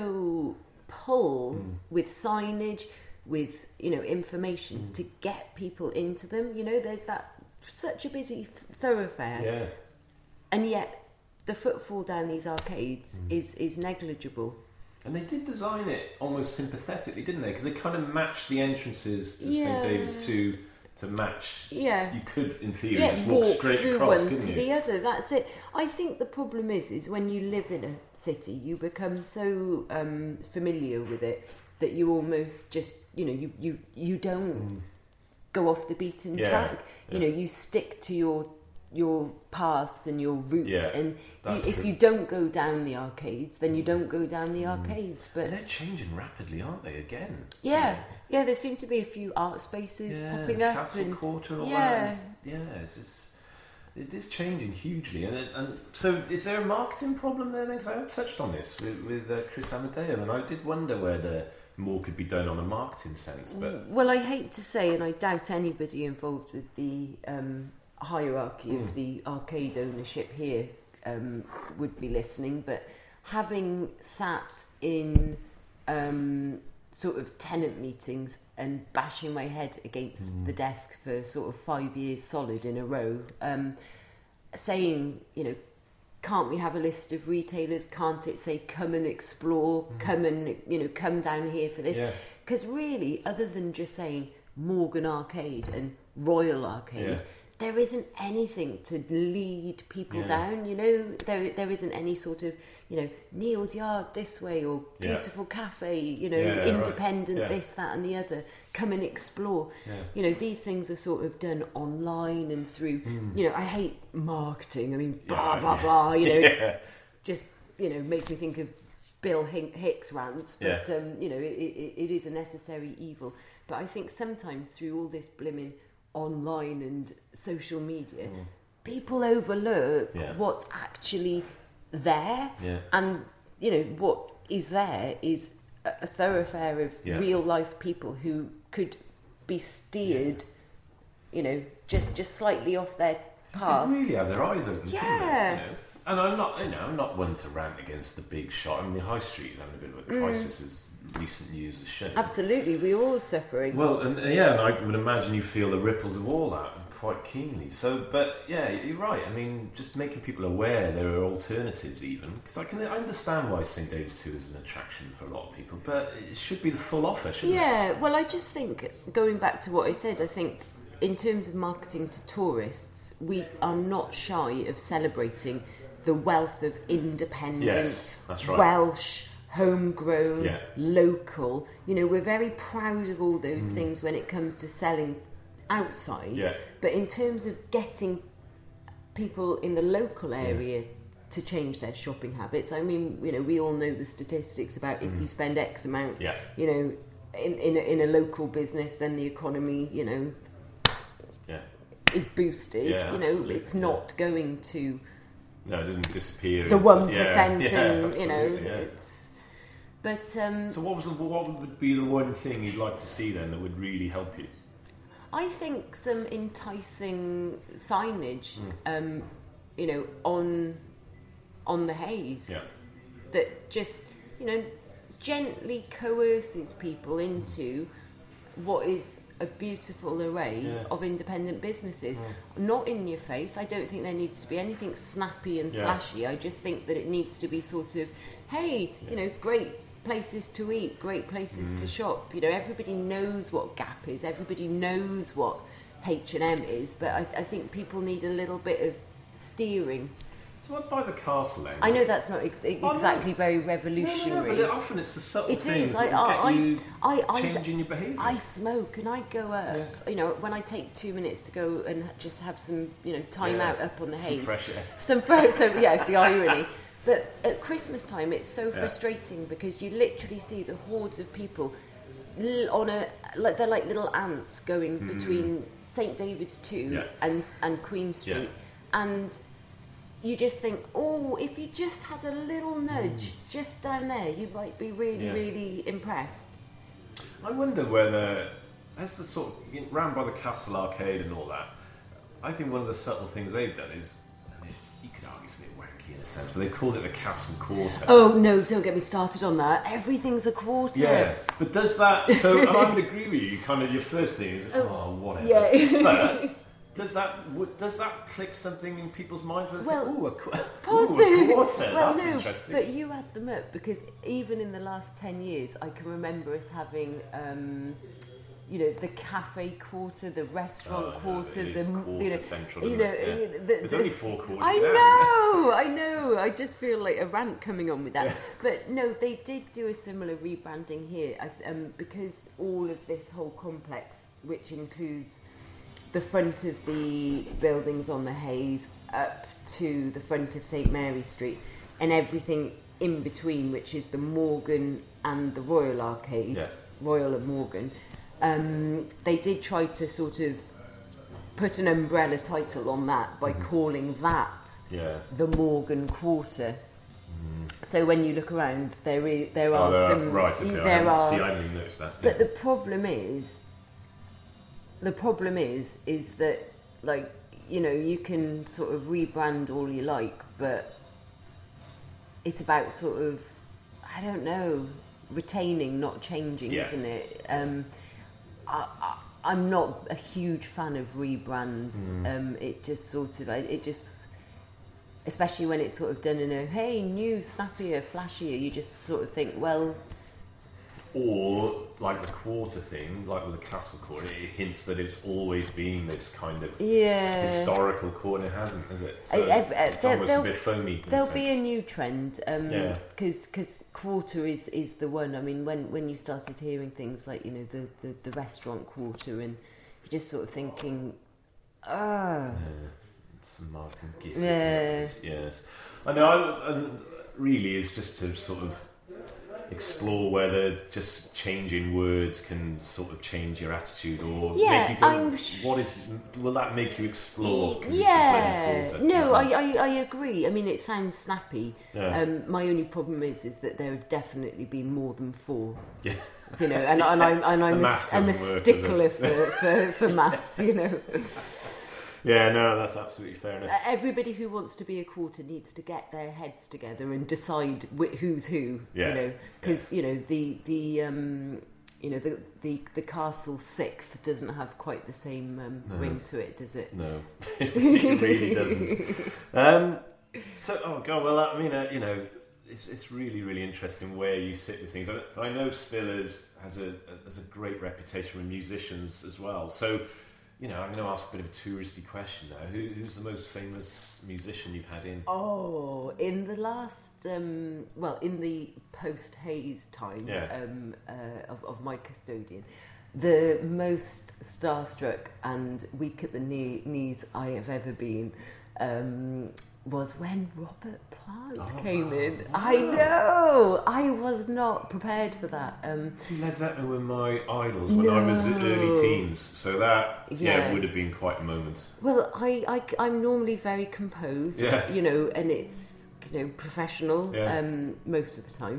Speaker 2: no pull with signage, with you know information to get people into them. You know, there's that such a busy th- thoroughfare,
Speaker 1: Yeah.
Speaker 2: and yet the footfall down these arcades is is negligible.
Speaker 1: And they did design it almost sympathetically, didn't they? Because they kind of matched the entrances to
Speaker 2: Yeah.
Speaker 1: St David's to to match.
Speaker 2: Yeah.
Speaker 1: You could, in theory,
Speaker 2: Yeah,
Speaker 1: just walk,
Speaker 2: walk
Speaker 1: straight
Speaker 2: through
Speaker 1: across,
Speaker 2: one
Speaker 1: couldn't
Speaker 2: to
Speaker 1: you?
Speaker 2: the other. That's it. I think the problem is, is when you live in a city, you become so um, familiar with it that you almost just, you know, you you you don't go off the beaten
Speaker 1: Yeah,
Speaker 2: track. You
Speaker 1: yeah.
Speaker 2: know, you stick to your your paths and your routes,
Speaker 1: Yeah,
Speaker 2: and you,
Speaker 1: that's
Speaker 2: if
Speaker 1: true.
Speaker 2: you don't go down the arcades, then you don't go down the arcades. But
Speaker 1: And they're changing rapidly, aren't they? Again.
Speaker 2: yeah, yeah, there seem to be a few art spaces
Speaker 1: Yeah,
Speaker 2: popping up.
Speaker 1: Castle
Speaker 2: and,
Speaker 1: Quarter and all
Speaker 2: yeah.
Speaker 1: that. Is, yeah, it's just, it is changing hugely. And, it, and so, is there a marketing problem there then? Because I have touched on this with, with uh, Chris Amadeo, and I did wonder whether more could be done on a marketing sense. But
Speaker 2: Well, I hate to say, and I doubt anybody involved with the um, hierarchy
Speaker 1: Mm.
Speaker 2: of the arcade ownership here um, would be listening, but having sat in um, sort of tenant meetings and bashing my head against
Speaker 1: Mm.
Speaker 2: the desk for sort of five years solid in a row, um, saying, you know, can't we have a list of retailers? Can't it say come and explore, come and, you know, come down here for this?
Speaker 1: Yeah.
Speaker 2: Because really, other than just saying Morgan Arcade and Royal Arcade,
Speaker 1: Yeah.
Speaker 2: there isn't anything to lead people
Speaker 1: Yeah.
Speaker 2: down. You know, there there isn't any sort of, you know, Neil's Yard this way or
Speaker 1: Yeah.
Speaker 2: Beautiful Cafe, you know,
Speaker 1: Yeah, right.
Speaker 2: independent
Speaker 1: Yeah.
Speaker 2: this, that, and the other. Come and explore.
Speaker 1: Yeah.
Speaker 2: You know, these things are sort of done online and through. You know, I hate marketing. I mean, blah
Speaker 1: Yeah.
Speaker 2: blah blah. You know,
Speaker 1: yeah.
Speaker 2: just you know makes me think of Bill Hink- Hicks rants, but
Speaker 1: Yeah.
Speaker 2: um, you know it, it, it is a necessary evil. But I think sometimes through all this blimmin' online and social media, people overlook
Speaker 1: Yeah.
Speaker 2: what's actually there,
Speaker 1: Yeah.
Speaker 2: and you know what is there is a, a thoroughfare of
Speaker 1: Yeah.
Speaker 2: real life people who could be steered, you know, just just slightly off their path.
Speaker 1: They really have their eyes open. couldn't they,
Speaker 2: Yeah.
Speaker 1: you know? And I'm not, you know, I'm not one to rant against the big shot. I mean, the high street is having a bit of a crisis, as recent news has shown.
Speaker 2: Absolutely, we're all suffering.
Speaker 1: Well, and uh, yeah, and I would imagine you feel the ripples of all that quite keenly. So, but yeah, you're right. I mean, just making people aware there are alternatives, even because I can I understand why St David's Two is an attraction for a lot of people, but it should be the full offer, shouldn't it?
Speaker 2: Yeah, well, I just think, going back to what I said, I think in terms of marketing to tourists, we are not shy of celebrating the wealth of independent,
Speaker 1: Yes, that's right.
Speaker 2: Welsh, homegrown,
Speaker 1: Yeah.
Speaker 2: local. You know, we're very proud of all those things when it comes to selling outside.
Speaker 1: Yeah.
Speaker 2: But in terms of getting people in the local area to change their shopping habits, I mean, you know, we all know the statistics about if you spend X amount,
Speaker 1: Yeah.
Speaker 2: you know, in in a, in a local business, then the economy, you know,
Speaker 1: Yeah.
Speaker 2: is boosted.
Speaker 1: Yeah,
Speaker 2: you know,
Speaker 1: absolutely,
Speaker 2: it's
Speaker 1: yeah.
Speaker 2: not going to
Speaker 3: No, it doesn't disappear.
Speaker 2: The one
Speaker 3: yeah,
Speaker 2: percent,
Speaker 3: yeah,
Speaker 2: and you know,
Speaker 3: yeah.
Speaker 2: it's. But um,
Speaker 3: so, what was the, what would be the one thing you'd like to see then that would really help you?
Speaker 2: I think some enticing signage,
Speaker 3: Mm.
Speaker 2: um, you know, on on the haze
Speaker 3: Yeah.
Speaker 2: that just, you know, gently coerces people into what is a beautiful array
Speaker 3: Yeah.
Speaker 2: of independent businesses. Not in your face. I don't think there needs to be anything snappy and
Speaker 3: Yeah.
Speaker 2: flashy. I just think that it needs to be sort of, hey, you know, great places to eat, great places
Speaker 3: Mm.
Speaker 2: to shop. You know, everybody knows what Gap is. Everybody knows what H and M is. But I, I think people need a little bit of steering.
Speaker 3: So, what by the castle end?
Speaker 2: I know that's not ex-
Speaker 3: Oh, no.
Speaker 2: exactly very
Speaker 3: No, no,
Speaker 2: revolutionary.
Speaker 3: no, but often it's the subtle
Speaker 2: It
Speaker 3: things
Speaker 2: is.
Speaker 3: that
Speaker 2: I,
Speaker 3: will
Speaker 2: I,
Speaker 3: get you
Speaker 2: I, I,
Speaker 3: changing your behaviour.
Speaker 2: I smoke and I go up.
Speaker 3: Yeah.
Speaker 2: You know, when I take two minutes to go and just have some, you know, time
Speaker 3: Yeah.
Speaker 2: out up on the
Speaker 3: Some
Speaker 2: haze.
Speaker 3: fresh air.
Speaker 2: Some fresh. So yeah, it's the irony. But at Christmas time, it's so
Speaker 3: Yeah.
Speaker 2: frustrating because you literally see the hordes of people l- on a like they're like little ants going between Saint David's two
Speaker 3: Mm. Yeah.
Speaker 2: and and Queen Street, and you just think, oh, if you just had a little nudge just down there, you might be really,
Speaker 3: Mm. Yeah.
Speaker 2: really impressed.
Speaker 3: I wonder whether, as the sort of, you know, round by the Castle Arcade and all that, I think one of the subtle things they've done is, I mean, you could argue it's a bit wanky in a sense, but they've called it the Castle Quarter.
Speaker 2: Oh no, don't get me started on that. Everything's a quarter.
Speaker 3: Yeah, but does that, so, and I would agree with you, you kind of, your first thing is, oh, whatever.
Speaker 2: Yeah.
Speaker 3: But, does that would- does that click something in people's minds where they
Speaker 2: Well,
Speaker 3: think, ooh, a, qu- ooh,
Speaker 2: Positive.
Speaker 3: a quarter,
Speaker 2: Well,
Speaker 3: that's
Speaker 2: no,
Speaker 3: interesting.
Speaker 2: but you add them up because even in the last ten years, I can remember us having, um, you know, the cafe quarter, the restaurant
Speaker 3: Oh, no,
Speaker 2: quarter,
Speaker 3: it
Speaker 2: the
Speaker 3: is
Speaker 2: m-
Speaker 3: quarter
Speaker 2: you know,
Speaker 3: central,
Speaker 2: you
Speaker 3: isn't
Speaker 2: know,
Speaker 3: it? Yeah.
Speaker 2: you know, the,
Speaker 3: There's
Speaker 2: the-
Speaker 3: only four quarters
Speaker 2: I
Speaker 3: there,
Speaker 2: know, I know. I just feel like a rant coming on with that.
Speaker 3: Yeah.
Speaker 2: But no, they did do a similar rebranding here, I th- um, because all of this whole complex, which includes the front of the buildings on the Hayes up to the front of St Mary Street and everything in between, which is the Morgan and the Royal Arcade,
Speaker 3: Yeah.
Speaker 2: Royal and Morgan. Um, they did try to sort of put an umbrella title on that by calling that
Speaker 3: Yeah.
Speaker 2: the Morgan Quarter. So when you look around, there is there
Speaker 3: Oh,
Speaker 2: are
Speaker 3: there are-
Speaker 2: some
Speaker 3: right, okay, I
Speaker 2: there
Speaker 3: haven't-
Speaker 2: are
Speaker 3: see, I haven't even noticed that.
Speaker 2: but
Speaker 3: yeah.
Speaker 2: the problem is, the problem is, is that, like, you know, you can sort of rebrand all you like, but it's about sort of, I don't know, retaining, not changing,
Speaker 3: Yeah.
Speaker 2: isn't it? Um, I, I, I'm not a huge fan of rebrands.
Speaker 3: Mm.
Speaker 2: Um, it just sort of, it just, especially when it's sort of done in a, hey, new, snappier, flashier, you just sort of think, well,
Speaker 3: Or, like the quarter thing, like with the Castle Quarter, it hints that it's always been this kind of
Speaker 2: yeah.
Speaker 3: historical quarter. It hasn't, is it? So
Speaker 2: I- I've- uh,
Speaker 3: it's
Speaker 2: there-
Speaker 3: almost a
Speaker 2: there'll-
Speaker 3: bit foamy. in
Speaker 2: There'll
Speaker 3: sense.
Speaker 2: be a new trend, um,
Speaker 3: Yeah.
Speaker 2: because because quarter is, is the one. I mean, when, when you started hearing things like, you know, the, the, the restaurant quarter, and you're just sort of thinking, ah,
Speaker 3: Yeah. Some marketing gifts.
Speaker 2: Yeah.
Speaker 3: Yes. I know, I, and really, it's just to sort of explore whether just changing words can sort of change your attitude, or
Speaker 2: Yeah,
Speaker 3: make you go,
Speaker 2: I'm sh-
Speaker 3: what is, will that make you explore? 'Cause
Speaker 2: yeah.
Speaker 3: it's a bloody
Speaker 2: No,
Speaker 3: quarter.
Speaker 2: I, I I agree. I mean, it sounds snappy.
Speaker 3: Yeah.
Speaker 2: Um, my only problem is is that there have definitely been more than four.
Speaker 3: Yeah.
Speaker 2: You know, and, and I'm and I'm
Speaker 3: The
Speaker 2: a,
Speaker 3: maths
Speaker 2: I'm a
Speaker 3: doesn't work, does
Speaker 2: stickler
Speaker 3: it?
Speaker 2: for, for for maths. You know.
Speaker 3: Yeah, no, that's absolutely fair enough.
Speaker 2: Uh, Everybody who wants to be a quarter needs to get their heads together and decide wh- who's who.
Speaker 3: Yeah,
Speaker 2: You know, because you know the the um, you know the, the the Castle Sixth doesn't have quite the same um,
Speaker 3: No.
Speaker 2: ring to it, does it?
Speaker 3: No, it really doesn't. Um, so, oh god, well, I mean, uh, you know, it's it's really really interesting where you sit with things. I, I know Spillers has a, a has a great reputation with musicians as well. So, you know, I'm going to ask a bit of a touristy question now. Who, who's the most famous musician you've had in?
Speaker 2: Oh, in the last, um, well, in the post-Hayes time
Speaker 3: Yeah.
Speaker 2: um, uh, of, of my custodian, the most starstruck and weak at the knee, knees I have ever been um, was when Robert Plant
Speaker 3: Oh,
Speaker 2: came in.
Speaker 3: wow.
Speaker 2: I know! I was not prepared for that. Um,
Speaker 3: See, Led Zeppelin were my idols when I was
Speaker 2: No.
Speaker 3: early teens, so that yeah,
Speaker 2: Yeah.
Speaker 3: would have been quite a moment.
Speaker 2: well, I, I, am normally very composed,
Speaker 3: Yeah.
Speaker 2: you know, and it's, you know, professional
Speaker 3: Yeah.
Speaker 2: um, most of the time.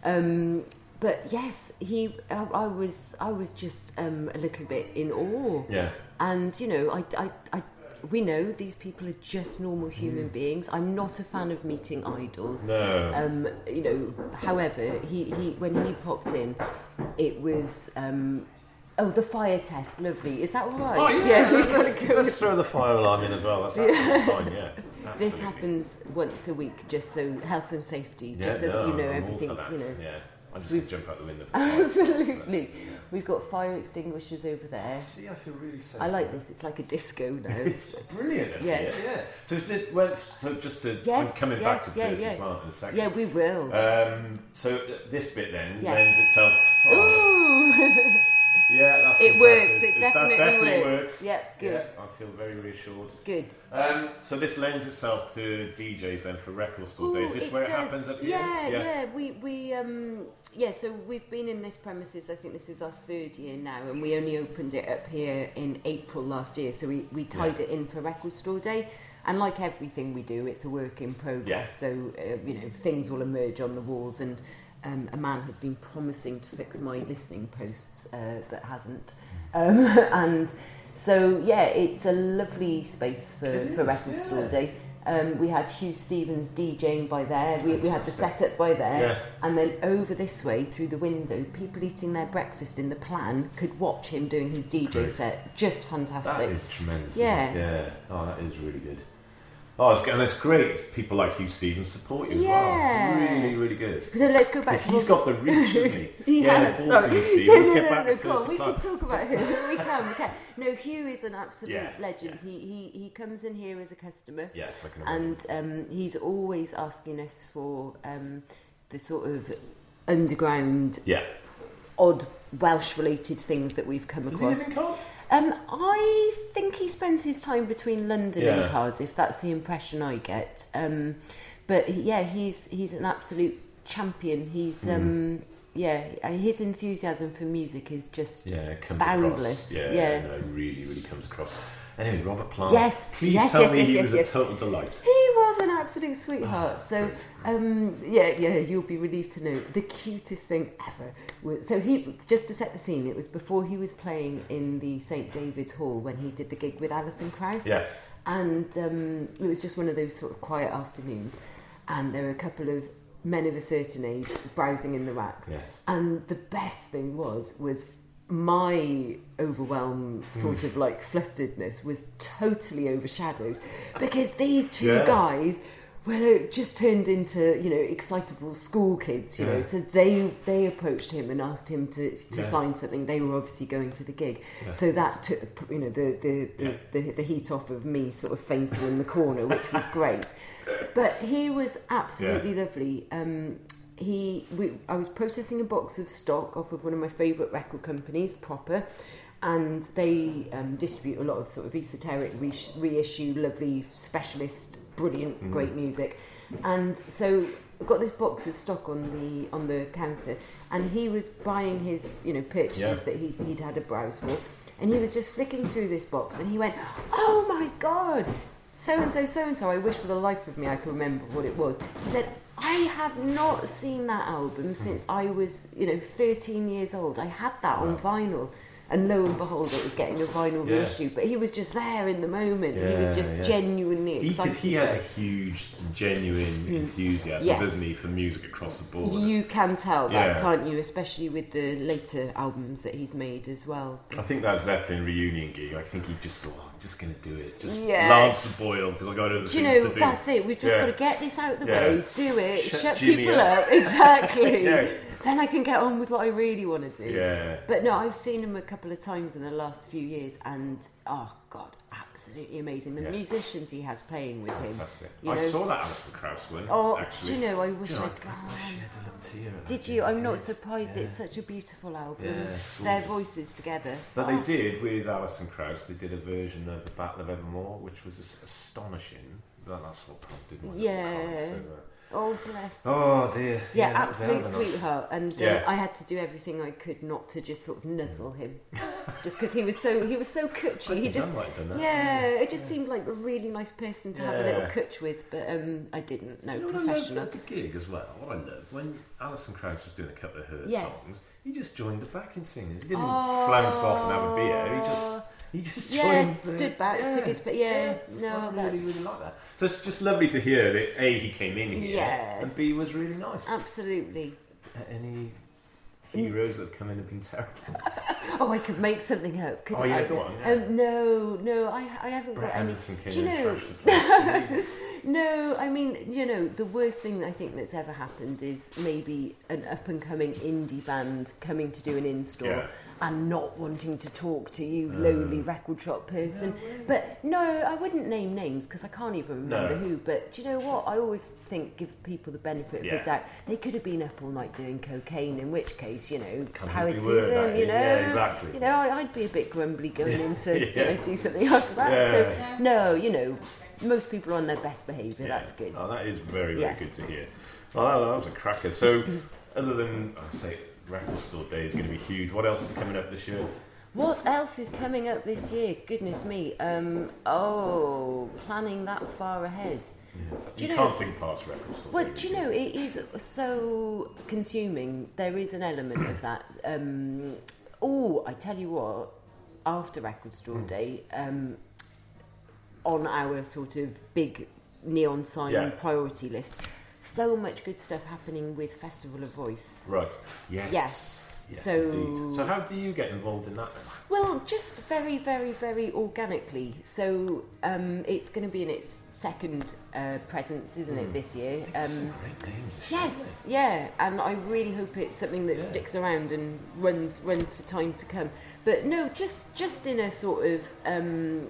Speaker 2: Um, but yes, he, I, I was, I was just um, a little bit in awe.
Speaker 3: Yeah.
Speaker 2: And, you know, I, I, I, we know these people are just normal human
Speaker 3: Mm.
Speaker 2: beings. I'm not a fan of meeting idols.
Speaker 3: No.
Speaker 2: Um, you know, however, he, he when he popped in, it was, um, oh, the fire test, lovely. Is that all right?
Speaker 3: Oh yeah,
Speaker 2: we've
Speaker 3: let's,
Speaker 2: gotta go
Speaker 3: let's
Speaker 2: with-
Speaker 3: throw the fire alarm in as well. That's absolutely fine. Yeah,
Speaker 2: This
Speaker 3: absolutely.
Speaker 2: happens once a week, just so health and safety,
Speaker 3: Yeah,
Speaker 2: just so
Speaker 3: no,
Speaker 2: that you know
Speaker 3: I'm all for
Speaker 2: everything's,
Speaker 3: that.
Speaker 2: you know.
Speaker 3: Yeah, I'm just
Speaker 2: We've-
Speaker 3: gonna jump out the window. For the fire.
Speaker 2: Absolutely.
Speaker 3: Yeah.
Speaker 2: We've got fire extinguishers over there.
Speaker 3: See, I feel really safe.
Speaker 2: I like this. It's like a disco now.
Speaker 3: It's brilliant. Actually.
Speaker 2: Yeah.
Speaker 3: Yeah, yeah. So, is it, well, so just to,
Speaker 2: Yes,
Speaker 3: I'm coming back
Speaker 2: yes,
Speaker 3: to
Speaker 2: yeah,
Speaker 3: Percy
Speaker 2: yeah.
Speaker 3: Plant in a second.
Speaker 2: Yeah, we will.
Speaker 3: Um, so uh, this bit then
Speaker 2: Yes.
Speaker 3: lends itself. To, oh,
Speaker 2: Ooh.
Speaker 3: yeah, that's
Speaker 2: It
Speaker 3: impressive.
Speaker 2: works, it
Speaker 3: That
Speaker 2: definitely
Speaker 3: definitely
Speaker 2: works.
Speaker 3: works.
Speaker 2: Yep, good.
Speaker 3: Yeah, I feel very reassured.
Speaker 2: Good.
Speaker 3: Um, so this lends itself to D Js then for record store
Speaker 2: Ooh,
Speaker 3: days. Is this
Speaker 2: it
Speaker 3: where it
Speaker 2: does.
Speaker 3: happens up here?
Speaker 2: Yeah, yeah. We we um yeah. So we've been in this premises. I think this is our third year now, and we only opened it up here in April last year. So we we tied
Speaker 3: Yeah.
Speaker 2: it in for record store day. And like everything we do, it's a work in progress.
Speaker 3: Yeah.
Speaker 2: So uh, you know, things will emerge on the walls, and um, a man has been promising to fix my listening posts, uh, but hasn't. Um, and so yeah, it's a lovely space for,
Speaker 3: It
Speaker 2: for
Speaker 3: is,
Speaker 2: record
Speaker 3: yeah.
Speaker 2: store day. Um, we had Hugh Stevens DJing by there. We, we had the
Speaker 3: Fantastic.
Speaker 2: setup by there,
Speaker 3: Yeah.
Speaker 2: and then over this way through the window, people eating their breakfast in the plan could watch him doing his D J
Speaker 3: Great.
Speaker 2: set. Just fantastic.
Speaker 3: That is tremendous.
Speaker 2: Yeah.
Speaker 3: Isn't it? Yeah. Oh, that is really good. Oh, it's, and it's great. People like Hugh Stevens support you as
Speaker 2: Yeah.
Speaker 3: well. Really, really good.
Speaker 2: So let's go back
Speaker 3: Because
Speaker 2: to
Speaker 3: he's
Speaker 2: what-
Speaker 3: got the reach, hasn't he?
Speaker 2: He
Speaker 3: yeah,
Speaker 2: has,
Speaker 3: balls
Speaker 2: sorry.
Speaker 3: to Hugh
Speaker 2: So
Speaker 3: Stevens.
Speaker 2: no,
Speaker 3: Get
Speaker 2: no,
Speaker 3: back
Speaker 2: no,
Speaker 3: to
Speaker 2: come on,
Speaker 3: Percy
Speaker 2: we can
Speaker 3: Plant.
Speaker 2: talk about him. We can, we can. No, Hugh is an absolute
Speaker 3: Yeah,
Speaker 2: legend. He, he he comes in here as a customer,
Speaker 3: Yes, I can imagine.
Speaker 2: and um, he's always asking us for um, the sort of underground,
Speaker 3: yeah.
Speaker 2: odd Welsh-related things that we've come
Speaker 3: Does he
Speaker 2: across.
Speaker 3: live in Cardiff?
Speaker 2: Um, I think he spends his time between London
Speaker 3: Yeah.
Speaker 2: and Cardiff. That's the impression I get. Um, but he- yeah, he's he's an absolute champion. He's
Speaker 3: Mm.
Speaker 2: um, yeah, his enthusiasm for music is just
Speaker 3: Yeah, it comes
Speaker 2: boundless.
Speaker 3: across. Yeah,
Speaker 2: Yeah.
Speaker 3: no, it really, really comes across. Anyway, Robert Plant.
Speaker 2: Yes,
Speaker 3: Please
Speaker 2: yes,
Speaker 3: tell
Speaker 2: yes,
Speaker 3: me
Speaker 2: yes,
Speaker 3: he
Speaker 2: yes,
Speaker 3: was
Speaker 2: yes.
Speaker 3: a total delight.
Speaker 2: He was an absolute sweetheart. So,
Speaker 3: Great.
Speaker 2: um, yeah, yeah, you'll be relieved to know the cutest thing ever. Was, so he, just to set the scene, it was before he was playing in the Saint David's Hall when he did the gig with Alison Krauss.
Speaker 3: Yeah.
Speaker 2: And um, it was just one of those sort of quiet afternoons, and there were a couple of men of a certain age browsing in the racks.
Speaker 3: Yes.
Speaker 2: And the best thing was was my overwhelmed sort of like flusteredness was totally overshadowed because these two
Speaker 3: Yeah.
Speaker 2: guys were like, just turned into, you know, excitable school kids, you
Speaker 3: Yeah.
Speaker 2: know. So they they approached him and asked him to, to
Speaker 3: Yeah.
Speaker 2: sign something. They were obviously going to the gig,
Speaker 3: Yeah.
Speaker 2: so that took, you know, the the, the,
Speaker 3: Yeah.
Speaker 2: the the heat off of me sort of fainting in the corner, which was great. But he was absolutely lovely. Um, he, we, I was processing a box of stock off of one of my favourite record companies, Proper, and they um, distribute a lot of sort of esoteric re- reissue, lovely, specialist, brilliant,
Speaker 3: Mm.
Speaker 2: great music. And so I got this box of stock on the on the counter, and he was buying his, you know, purchases
Speaker 3: Yeah.
Speaker 2: that he's, he'd had a browse for, and he was just flicking through this box, and he went, "Oh my God! So and so, so and so." I wish for the life of me I could remember what it was. He said, "I have not seen that album since I was, you know, thirteen years old. I had that on vinyl." And lo and behold, it was getting a vinyl
Speaker 3: Yeah.
Speaker 2: reissue. But he was just there in the moment. and he was
Speaker 3: Yeah,
Speaker 2: just
Speaker 3: yeah.
Speaker 2: genuinely
Speaker 3: Because
Speaker 2: excited.
Speaker 3: he, has a
Speaker 2: about it.
Speaker 3: huge, genuine enthusiasm,
Speaker 2: Yes.
Speaker 3: doesn't he, for music across the board?
Speaker 2: You can tell that,
Speaker 3: Yeah.
Speaker 2: can't you? Especially with the later albums that he's made as well.
Speaker 3: I think that Zeppelin reunion gig, I think he just thought, oh, I'm just going to do it. Just
Speaker 2: Yeah.
Speaker 3: Lance the boil, because I've got other
Speaker 2: Do you
Speaker 3: things
Speaker 2: know,
Speaker 3: to do.
Speaker 2: that's it. We've just
Speaker 3: Yeah.
Speaker 2: got to get this out of the
Speaker 3: Yeah.
Speaker 2: way, do it,
Speaker 3: Shut
Speaker 2: shut,
Speaker 3: Jimmy
Speaker 2: people
Speaker 3: up.
Speaker 2: up. Exactly.
Speaker 3: Yeah.
Speaker 2: Then I can get on with what I really want to do.
Speaker 3: Yeah.
Speaker 2: But no, I've seen him a couple of times in the last few years, and oh God, absolutely amazing. The
Speaker 3: Yeah.
Speaker 2: musicians he has playing with him.
Speaker 3: Fantastic.
Speaker 2: You
Speaker 3: I
Speaker 2: know?
Speaker 3: saw that Alison Krauss one,
Speaker 2: Oh,
Speaker 3: actually.
Speaker 2: do you know, I wish
Speaker 3: Do you know,
Speaker 2: I'd
Speaker 3: I, I
Speaker 2: gone.
Speaker 3: shed a little tear at that
Speaker 2: Did
Speaker 3: gig,
Speaker 2: you?
Speaker 3: I
Speaker 2: I'm not
Speaker 3: did.
Speaker 2: surprised.
Speaker 3: Yeah.
Speaker 2: It's such a beautiful album.
Speaker 3: Yeah, it's
Speaker 2: Their
Speaker 3: gorgeous.
Speaker 2: voices together.
Speaker 3: But
Speaker 2: Oh.
Speaker 3: they did, with Alison Krauss, they did a version of The Battle of Evermore, which was as- astonishing. that, that's what prompted my
Speaker 2: Yeah.
Speaker 3: podcast, so, uh,
Speaker 2: Oh, bless.
Speaker 3: oh dear.
Speaker 2: Yeah,
Speaker 3: that was
Speaker 2: absolute
Speaker 3: hell of a night.
Speaker 2: sweetheart, and uh,
Speaker 3: Yeah.
Speaker 2: I had to do everything I could not to just sort of nuzzle him, just because he was so he was so cutchy.
Speaker 3: I
Speaker 2: He
Speaker 3: think
Speaker 2: just
Speaker 3: I might have done that.
Speaker 2: yeah, it just seemed like a really nice person to have a little
Speaker 3: Yeah.
Speaker 2: cutch with, but um, I didn't. No,
Speaker 3: You know what I
Speaker 2: professional.
Speaker 3: loved at the gig as well? What I loved, when Alison Krauss was doing a couple of her
Speaker 2: Yes.
Speaker 3: songs, he just joined the backing singers. He didn't
Speaker 2: Oh.
Speaker 3: flounce off and have a beer. He just he just
Speaker 2: Yeah,
Speaker 3: joined. the-
Speaker 2: stood back,
Speaker 3: yeah,
Speaker 2: took his but yeah, no,
Speaker 3: I really
Speaker 2: that's
Speaker 3: really like that. So it's just lovely to hear that A, he came in here,
Speaker 2: Yes.
Speaker 3: and B, was really nice.
Speaker 2: absolutely.
Speaker 3: Any heroes that have come in have been terrible?
Speaker 2: Oh, I could make something up. Couldn't
Speaker 3: Oh, yeah,
Speaker 2: I?
Speaker 3: go on, yeah.
Speaker 2: Um, no, no, I, I haven't
Speaker 3: Brett
Speaker 2: got any.
Speaker 3: Anderson came
Speaker 2: Do you
Speaker 3: in and
Speaker 2: know?
Speaker 3: trashed the place. didn't he?
Speaker 2: No, I mean, you know, the worst thing I think that's ever happened is maybe an up and coming indie band coming to do an in store
Speaker 3: Yeah.
Speaker 2: and not wanting to talk to you, lowly record shop person. But no, I wouldn't name names because I can't even remember
Speaker 3: No.
Speaker 2: who. But do you know what? I always think give people the benefit of
Speaker 3: Yeah.
Speaker 2: the doubt. They could have been up all night doing cocaine, in which case, you know,
Speaker 3: Can't
Speaker 2: power
Speaker 3: be
Speaker 2: to
Speaker 3: word
Speaker 2: them.
Speaker 3: that
Speaker 2: You
Speaker 3: is.
Speaker 2: know,
Speaker 3: Yeah, exactly.
Speaker 2: You know, I, I'd be a bit grumbly going into you
Speaker 3: Yeah.
Speaker 2: know do something after that.
Speaker 3: Yeah.
Speaker 2: So no, you know. Most people are on their best behaviour,
Speaker 3: Yeah.
Speaker 2: that's good.
Speaker 3: Oh, that is very, very
Speaker 2: Yes.
Speaker 3: good to hear. Well, that, that was a cracker. So, other than, I say, Record Store Day is going to be huge, what else is coming up this year?
Speaker 2: What else is coming up this year? Goodness me. Um, oh, planning that far ahead. Do
Speaker 3: You,
Speaker 2: you know-
Speaker 3: can't think past Record Store
Speaker 2: Well,
Speaker 3: Day.
Speaker 2: do you know, it is so consuming. There is an element of that. Um, oh, I tell you what, after Record Store
Speaker 3: Mm.
Speaker 2: Day, um, on our sort of big neon sign
Speaker 3: Yeah.
Speaker 2: priority list, so much good stuff happening with Festival of Voice.
Speaker 3: Right. Yes.
Speaker 2: Yes.
Speaker 3: Yes,
Speaker 2: So-
Speaker 3: indeed. So, how do you get involved in that then?
Speaker 2: Well, just very, very, very organically. So um, it's going to be in its second uh, presence, isn't it, this year?
Speaker 3: Some
Speaker 2: Um,
Speaker 3: great names this year,
Speaker 2: yes, yeah, and I really hope it's something that
Speaker 3: Yeah.
Speaker 2: sticks around and runs runs for time to come. But no, just just in a sort of um,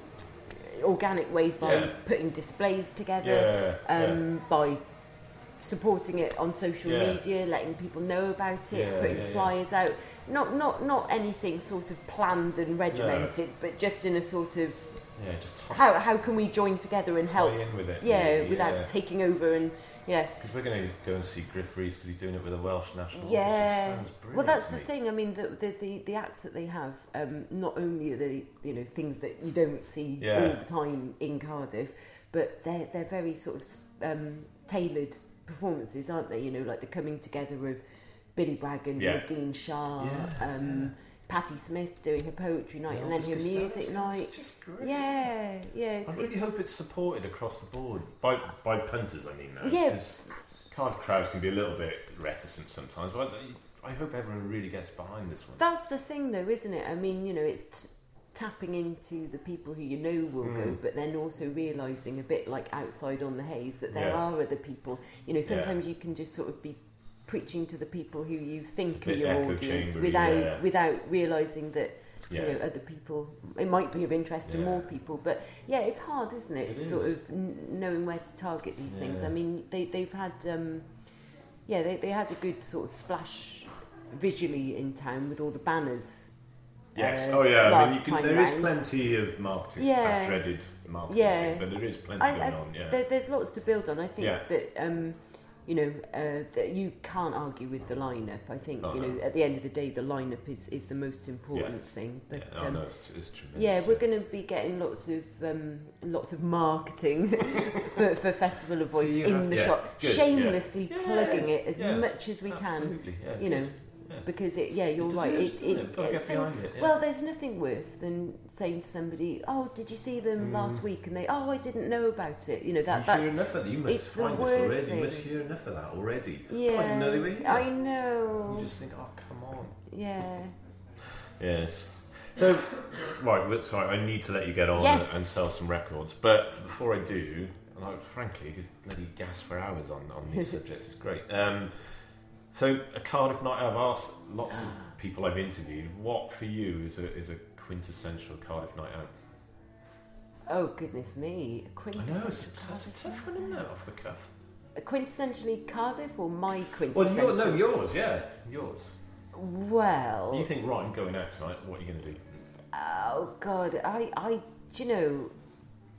Speaker 2: organic way by
Speaker 3: Yeah.
Speaker 2: putting displays together,
Speaker 3: Yeah,
Speaker 2: um, by supporting it on social
Speaker 3: Yeah.
Speaker 2: media, letting people know about it,
Speaker 3: Yeah,
Speaker 2: putting
Speaker 3: yeah, yeah.
Speaker 2: flyers out. Not not not anything sort of planned and regimented, but just in a sort of
Speaker 3: Yeah, just tie,
Speaker 2: how how can we join together and
Speaker 3: tie
Speaker 2: help?
Speaker 3: in with it.
Speaker 2: Yeah,
Speaker 3: really,
Speaker 2: without
Speaker 3: yeah.
Speaker 2: taking over and yeah.
Speaker 3: Because we're going to go and see Griff Rhys because he's doing it with a Welsh national
Speaker 2: Yeah.
Speaker 3: orchestra. Sounds brilliant.
Speaker 2: Well, that's
Speaker 3: to
Speaker 2: the
Speaker 3: me.
Speaker 2: thing. I mean, the the, the, the acts that they have, um, not only are they you know things that you don't see
Speaker 3: Yeah.
Speaker 2: all the time in Cardiff, but they're they're very sort of um, tailored performances, aren't they? You know, like the coming together of Billy Bragg and
Speaker 3: Yeah.
Speaker 2: Nadine Shah,
Speaker 3: Yeah,
Speaker 2: um, Patti Smith doing her poetry night, and then her
Speaker 3: Elvis Costello,
Speaker 2: music
Speaker 3: it's
Speaker 2: night.
Speaker 3: just great.
Speaker 2: Yeah, yeah. It's,
Speaker 3: I really
Speaker 2: it's,
Speaker 3: hope it's supported across the board by by punters. I mean, though,
Speaker 2: Yeah.
Speaker 3: 'cause Cardiff crowds can be a little bit reticent sometimes, but I, I hope everyone really gets behind this one.
Speaker 2: That's the thing, though, isn't it? I mean, you know, it's t- tapping into the people who you know will go,
Speaker 3: Mm.
Speaker 2: but then also realising a bit like Outside on the Haze that there
Speaker 3: Yeah.
Speaker 2: are other people. You know, sometimes you can just sort of be preaching to the people who you think
Speaker 3: It's a
Speaker 2: are
Speaker 3: bit
Speaker 2: your
Speaker 3: echo
Speaker 2: audience
Speaker 3: chambery,
Speaker 2: without
Speaker 3: yeah.
Speaker 2: without realising that
Speaker 3: Yeah.
Speaker 2: you know other people. It might be of interest to
Speaker 3: Yeah.
Speaker 2: more people, but yeah, it's hard, isn't it?
Speaker 3: It
Speaker 2: sort
Speaker 3: is.
Speaker 2: of n- knowing where to target these things.
Speaker 3: Yeah.
Speaker 2: I mean, they they've had. Um, yeah, they, they had a good sort of splash visually in town with all the banners.
Speaker 3: Yes.
Speaker 2: uh,
Speaker 3: oh yeah. I mean,
Speaker 2: last
Speaker 3: you can,
Speaker 2: time
Speaker 3: there is
Speaker 2: round.
Speaker 3: plenty of marketing.
Speaker 2: Yeah.
Speaker 3: That dreaded marketing.
Speaker 2: Yeah.
Speaker 3: Thing, but there is plenty
Speaker 2: I,
Speaker 3: going
Speaker 2: I,
Speaker 3: on. Yeah.
Speaker 2: there, there's lots to build on. I think
Speaker 3: Yeah.
Speaker 2: that um, you know uh, that you can't argue with the lineup. I think
Speaker 3: Oh,
Speaker 2: you know
Speaker 3: no.
Speaker 2: at the end of the day, the lineup is, is the most important thing. But
Speaker 3: yeah. Oh
Speaker 2: um,
Speaker 3: no, it's, it's tremendous.
Speaker 2: yeah, we're going to be getting lots of um, lots of marketing for, for Festival of
Speaker 3: So
Speaker 2: Voice
Speaker 3: you
Speaker 2: in
Speaker 3: have-
Speaker 2: the
Speaker 3: yeah,
Speaker 2: shop,
Speaker 3: good, yeah.
Speaker 2: shamelessly
Speaker 3: Yeah,
Speaker 2: plugging it as
Speaker 3: yeah,
Speaker 2: much as we
Speaker 3: Absolutely. Yeah.
Speaker 2: you know,
Speaker 3: good. Yeah.
Speaker 2: can, because it. Yeah, you're
Speaker 3: It
Speaker 2: right.
Speaker 3: deserves,
Speaker 2: It,
Speaker 3: doesn't
Speaker 2: it,
Speaker 3: it? Gotta
Speaker 2: it-
Speaker 3: get
Speaker 2: thing-
Speaker 3: behind it, yeah.
Speaker 2: Well, there's nothing worse than saying to somebody, "Oh, did you see them
Speaker 3: Mm.
Speaker 2: last week?" And they, "Oh, I didn't know about it." You know that
Speaker 3: you
Speaker 2: that's
Speaker 3: hear enough of that. You must
Speaker 2: it's the
Speaker 3: find this
Speaker 2: worst
Speaker 3: already. You must
Speaker 2: thing.
Speaker 3: hear enough of that already.
Speaker 2: yeah.
Speaker 3: Oh, I didn't know they were here.
Speaker 2: I know.
Speaker 3: You just think, oh, come on.
Speaker 2: Yeah.
Speaker 3: Yes. So, right, but sorry, I need to let you get on
Speaker 2: Yes.
Speaker 3: and, and sell some records. But before I do, and I, frankly, I could bloody gas for hours on, on these subjects. It's great. Um, so, a Cardiff night. I've asked lots of people I've interviewed, what for you is a is a quintessential Cardiff night out?
Speaker 2: Oh goodness me!
Speaker 3: I know, it's,
Speaker 2: Quintessential
Speaker 3: that's a
Speaker 2: Cardiff.
Speaker 3: tough one, isn't it, off the cuff?
Speaker 2: Quintessentially Cardiff or my
Speaker 3: Well,
Speaker 2: quintessential?
Speaker 3: your, no, yours, yeah, yours.
Speaker 2: Well,
Speaker 3: You think, right, I'm going out tonight, what are you going to do?
Speaker 2: oh God, I, I, do you know,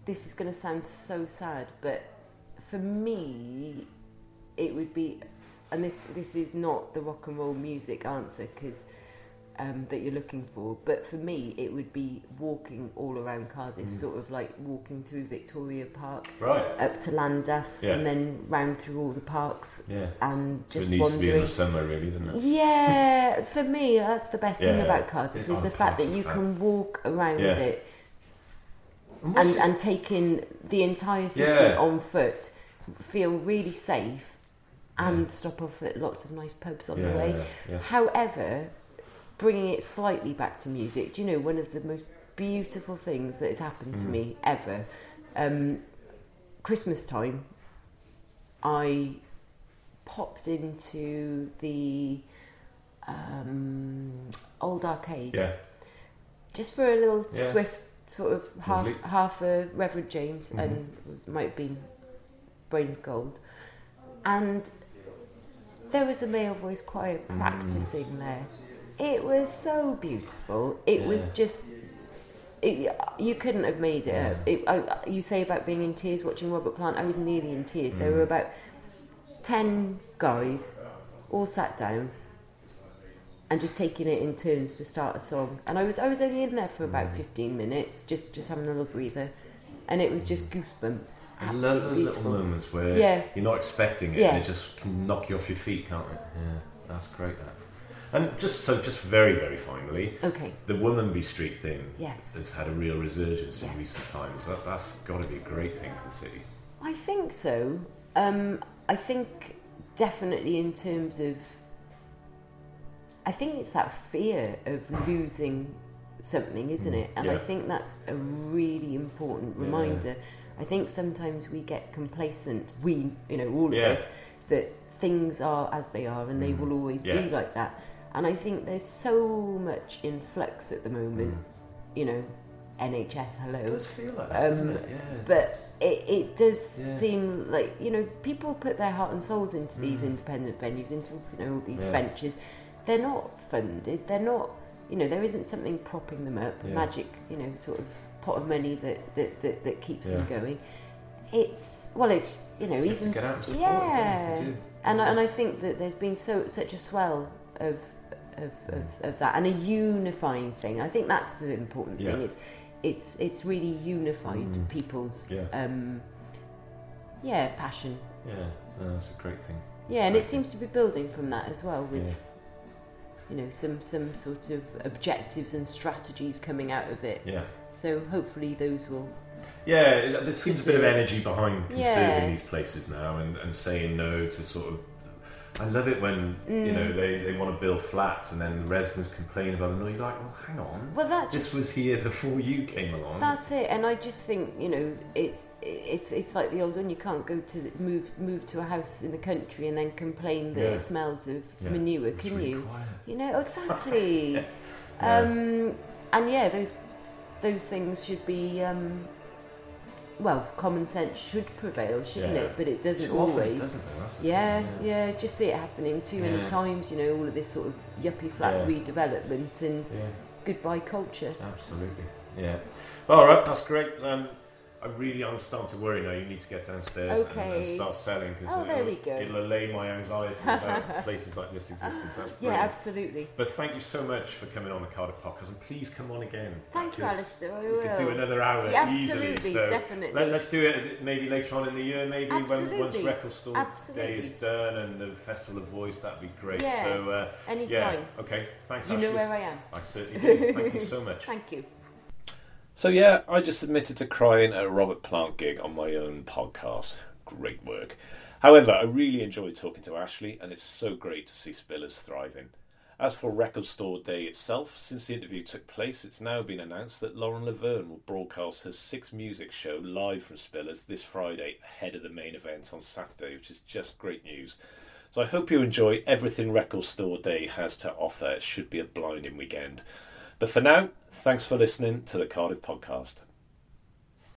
Speaker 2: this is going to sound so sad, but for me, it would be, and this this is not the rock and roll music answer because um, that you're looking for, but for me, it would be walking all around Cardiff, mm. sort of like walking through Victoria Park,
Speaker 3: right,
Speaker 2: up to Llandaff,
Speaker 3: yeah.
Speaker 2: and then round through all the parks,
Speaker 3: yeah,
Speaker 2: and
Speaker 3: so
Speaker 2: just
Speaker 3: it needs
Speaker 2: wandering.
Speaker 3: to be in the summer, really, doesn't it?
Speaker 2: Yeah, for me, that's the best
Speaker 3: yeah.
Speaker 2: thing about Cardiff
Speaker 3: it,
Speaker 2: is
Speaker 3: oh,
Speaker 2: the fact that
Speaker 3: the
Speaker 2: you
Speaker 3: fact.
Speaker 2: can walk around
Speaker 3: yeah.
Speaker 2: it.
Speaker 3: And,
Speaker 2: and, and taking the entire city
Speaker 3: yeah.
Speaker 2: on foot, feel really safe, and
Speaker 3: yeah.
Speaker 2: stop off at lots of nice pubs on
Speaker 3: yeah,
Speaker 2: the way.
Speaker 3: Yeah, yeah.
Speaker 2: However, bringing it slightly back to music, do you know, one of the most beautiful things that has happened to
Speaker 3: Mm.
Speaker 2: me ever, um, Christmas time, I popped into the um, old arcade,
Speaker 3: Yeah.
Speaker 2: just for a little
Speaker 3: Yeah.
Speaker 2: swift sort of half
Speaker 3: Lovely.
Speaker 2: half a Reverend James,
Speaker 3: Mhm.
Speaker 2: and it might have been Brains Gold, and there was a male voice choir
Speaker 3: Mm.
Speaker 2: practicing there. It was so beautiful. It was
Speaker 3: Yeah.
Speaker 2: just, it, you couldn't have made it up.
Speaker 3: Yeah.
Speaker 2: It, I, you say about being in tears watching Robert Plant, I was nearly in tears. There
Speaker 3: Mm.
Speaker 2: were about ten guys all sat down and just taking it in turns to start a song. And I was I was only in there for about
Speaker 3: Mm.
Speaker 2: fifteen minutes, just, just having a little breather. And it was just goosebumps.
Speaker 3: I love those
Speaker 2: Absolutely
Speaker 3: little
Speaker 2: beautiful.
Speaker 3: moments where
Speaker 2: Yeah.
Speaker 3: you're not expecting it
Speaker 2: Yeah.
Speaker 3: and it just can knock you off your feet, can't it? Yeah, that's great. That. And just so, just very, very finally,
Speaker 2: Okay.
Speaker 3: the Womanby Street thing
Speaker 2: Yes.
Speaker 3: has had a real resurgence in
Speaker 2: Yes.
Speaker 3: recent times. That, that's got to be a great thing for the city.
Speaker 2: I think so. Um, I think definitely in terms of, I think it's that fear of losing something, isn't it? And I
Speaker 3: Yeah.
Speaker 2: think that's a really important
Speaker 3: Yeah.
Speaker 2: reminder. I think sometimes we get complacent, we, you know, all of
Speaker 3: Yeah.
Speaker 2: us, that things are as they are and they
Speaker 3: Mm.
Speaker 2: will always
Speaker 3: Yeah.
Speaker 2: be like that. And I think there's so much in flux at the moment,
Speaker 3: Mm.
Speaker 2: you know, N H S, hello.
Speaker 3: It does feel like that, doesn't
Speaker 2: Um,
Speaker 3: it? Yeah.
Speaker 2: But it, it does
Speaker 3: Yeah.
Speaker 2: seem like, you know, people put their heart and souls into these
Speaker 3: Mm.
Speaker 2: independent venues, into, you know, all these
Speaker 3: Yeah.
Speaker 2: ventures. They're not funded, they're not, you know, there isn't something propping them up,
Speaker 3: Yeah.
Speaker 2: magic, you know, sort of pot of money that, that, that, that keeps them
Speaker 3: Yeah.
Speaker 2: going. It's, well, it's, you know,
Speaker 3: You have
Speaker 2: even...
Speaker 3: to get out and support
Speaker 2: yeah.
Speaker 3: it, don't you? You do.
Speaker 2: And, I- and I think that there's been so such a swell of, of, of, of that, and a unifying thing. I think that's the important
Speaker 3: Yeah.
Speaker 2: thing. It's, it's, it's really unified
Speaker 3: Mm.
Speaker 2: people's...
Speaker 3: Yeah.
Speaker 2: Um, yeah, passion.
Speaker 3: Yeah, no, that's a great thing. That's
Speaker 2: Yeah,
Speaker 3: a
Speaker 2: and
Speaker 3: great
Speaker 2: it seems to be building from that as well, with
Speaker 3: Yeah.
Speaker 2: you know some some sort of objectives and strategies coming out of it.
Speaker 3: thing. Yeah.
Speaker 2: So hopefully those will.
Speaker 3: Yeah, there seems a bit of
Speaker 2: Conserve.
Speaker 3: energy behind conserving
Speaker 2: Yeah.
Speaker 3: these places now and, and saying no to sort of. I love it when you
Speaker 2: Mm.
Speaker 3: know they, they want to build flats and then the residents complain about it. No, you're like, well, hang on,
Speaker 2: Well, that
Speaker 3: this
Speaker 2: just
Speaker 3: was here before you came along.
Speaker 2: that's it, and I just think you know it. It's it's like the old one. You can't go to the, move move to a house in the country and then complain that
Speaker 3: Yeah.
Speaker 2: it smells of
Speaker 3: Yeah.
Speaker 2: manure,
Speaker 3: It's
Speaker 2: can
Speaker 3: really
Speaker 2: you?
Speaker 3: quiet.
Speaker 2: You know exactly.
Speaker 3: Yeah.
Speaker 2: Um, and yeah, those those things should be. Um, well, common sense should prevail, shouldn't
Speaker 3: Yeah.
Speaker 2: it? But it doesn't
Speaker 3: Too often it
Speaker 2: always.
Speaker 3: doesn't it? That's the
Speaker 2: Yeah,
Speaker 3: thing,
Speaker 2: yeah, just see it happening too many
Speaker 3: Yeah.
Speaker 2: times, you know, all of this sort of yuppie flat
Speaker 3: Yeah.
Speaker 2: redevelopment and
Speaker 3: yeah.
Speaker 2: goodbye culture.
Speaker 3: Absolutely. Yeah. All right, that's great. Um, I really am starting to worry now. You need to get downstairs and, and
Speaker 2: Okay.
Speaker 3: start selling because
Speaker 2: Oh,
Speaker 3: it'll,
Speaker 2: there we go.
Speaker 3: it'll allay my anxiety about places like this existing. So that's
Speaker 2: Yeah,
Speaker 3: brilliant.
Speaker 2: absolutely.
Speaker 3: But thank you so much for coming on the Cardiff podcast, and please come on again.
Speaker 2: Thank you,
Speaker 3: because
Speaker 2: Alistair. I
Speaker 3: We could do
Speaker 2: will.
Speaker 3: another hour
Speaker 2: Yeah,
Speaker 3: easily.
Speaker 2: absolutely,
Speaker 3: So
Speaker 2: definitely.
Speaker 3: let, let's do it maybe later on in the year, maybe when once
Speaker 2: Absolutely.
Speaker 3: Record Store Day
Speaker 2: Absolutely.
Speaker 3: is done and the Festival of Voice. That'd be great.
Speaker 2: Yeah,
Speaker 3: So uh, yeah,
Speaker 2: Anytime.
Speaker 3: okay. Thanks.
Speaker 2: You know
Speaker 3: Ashley.
Speaker 2: where I am.
Speaker 3: I certainly do. Thank you so much.
Speaker 2: Thank you.
Speaker 1: So yeah, I just admitted to crying at a Robert Plant gig on my own podcast. Great work. However, I really enjoyed talking to Ashley, and it's so great to see Spillers thriving. As for Record Store Day itself, since the interview took place, it's now been announced that Lauren Laverne will broadcast her Six Music show live from Spillers this Friday ahead of the main event on Saturday, which is just great news. So I hope you enjoy everything Record Store Day has to offer. It should be a blinding weekend. But for now, thanks for listening to the Cardiff Podcast.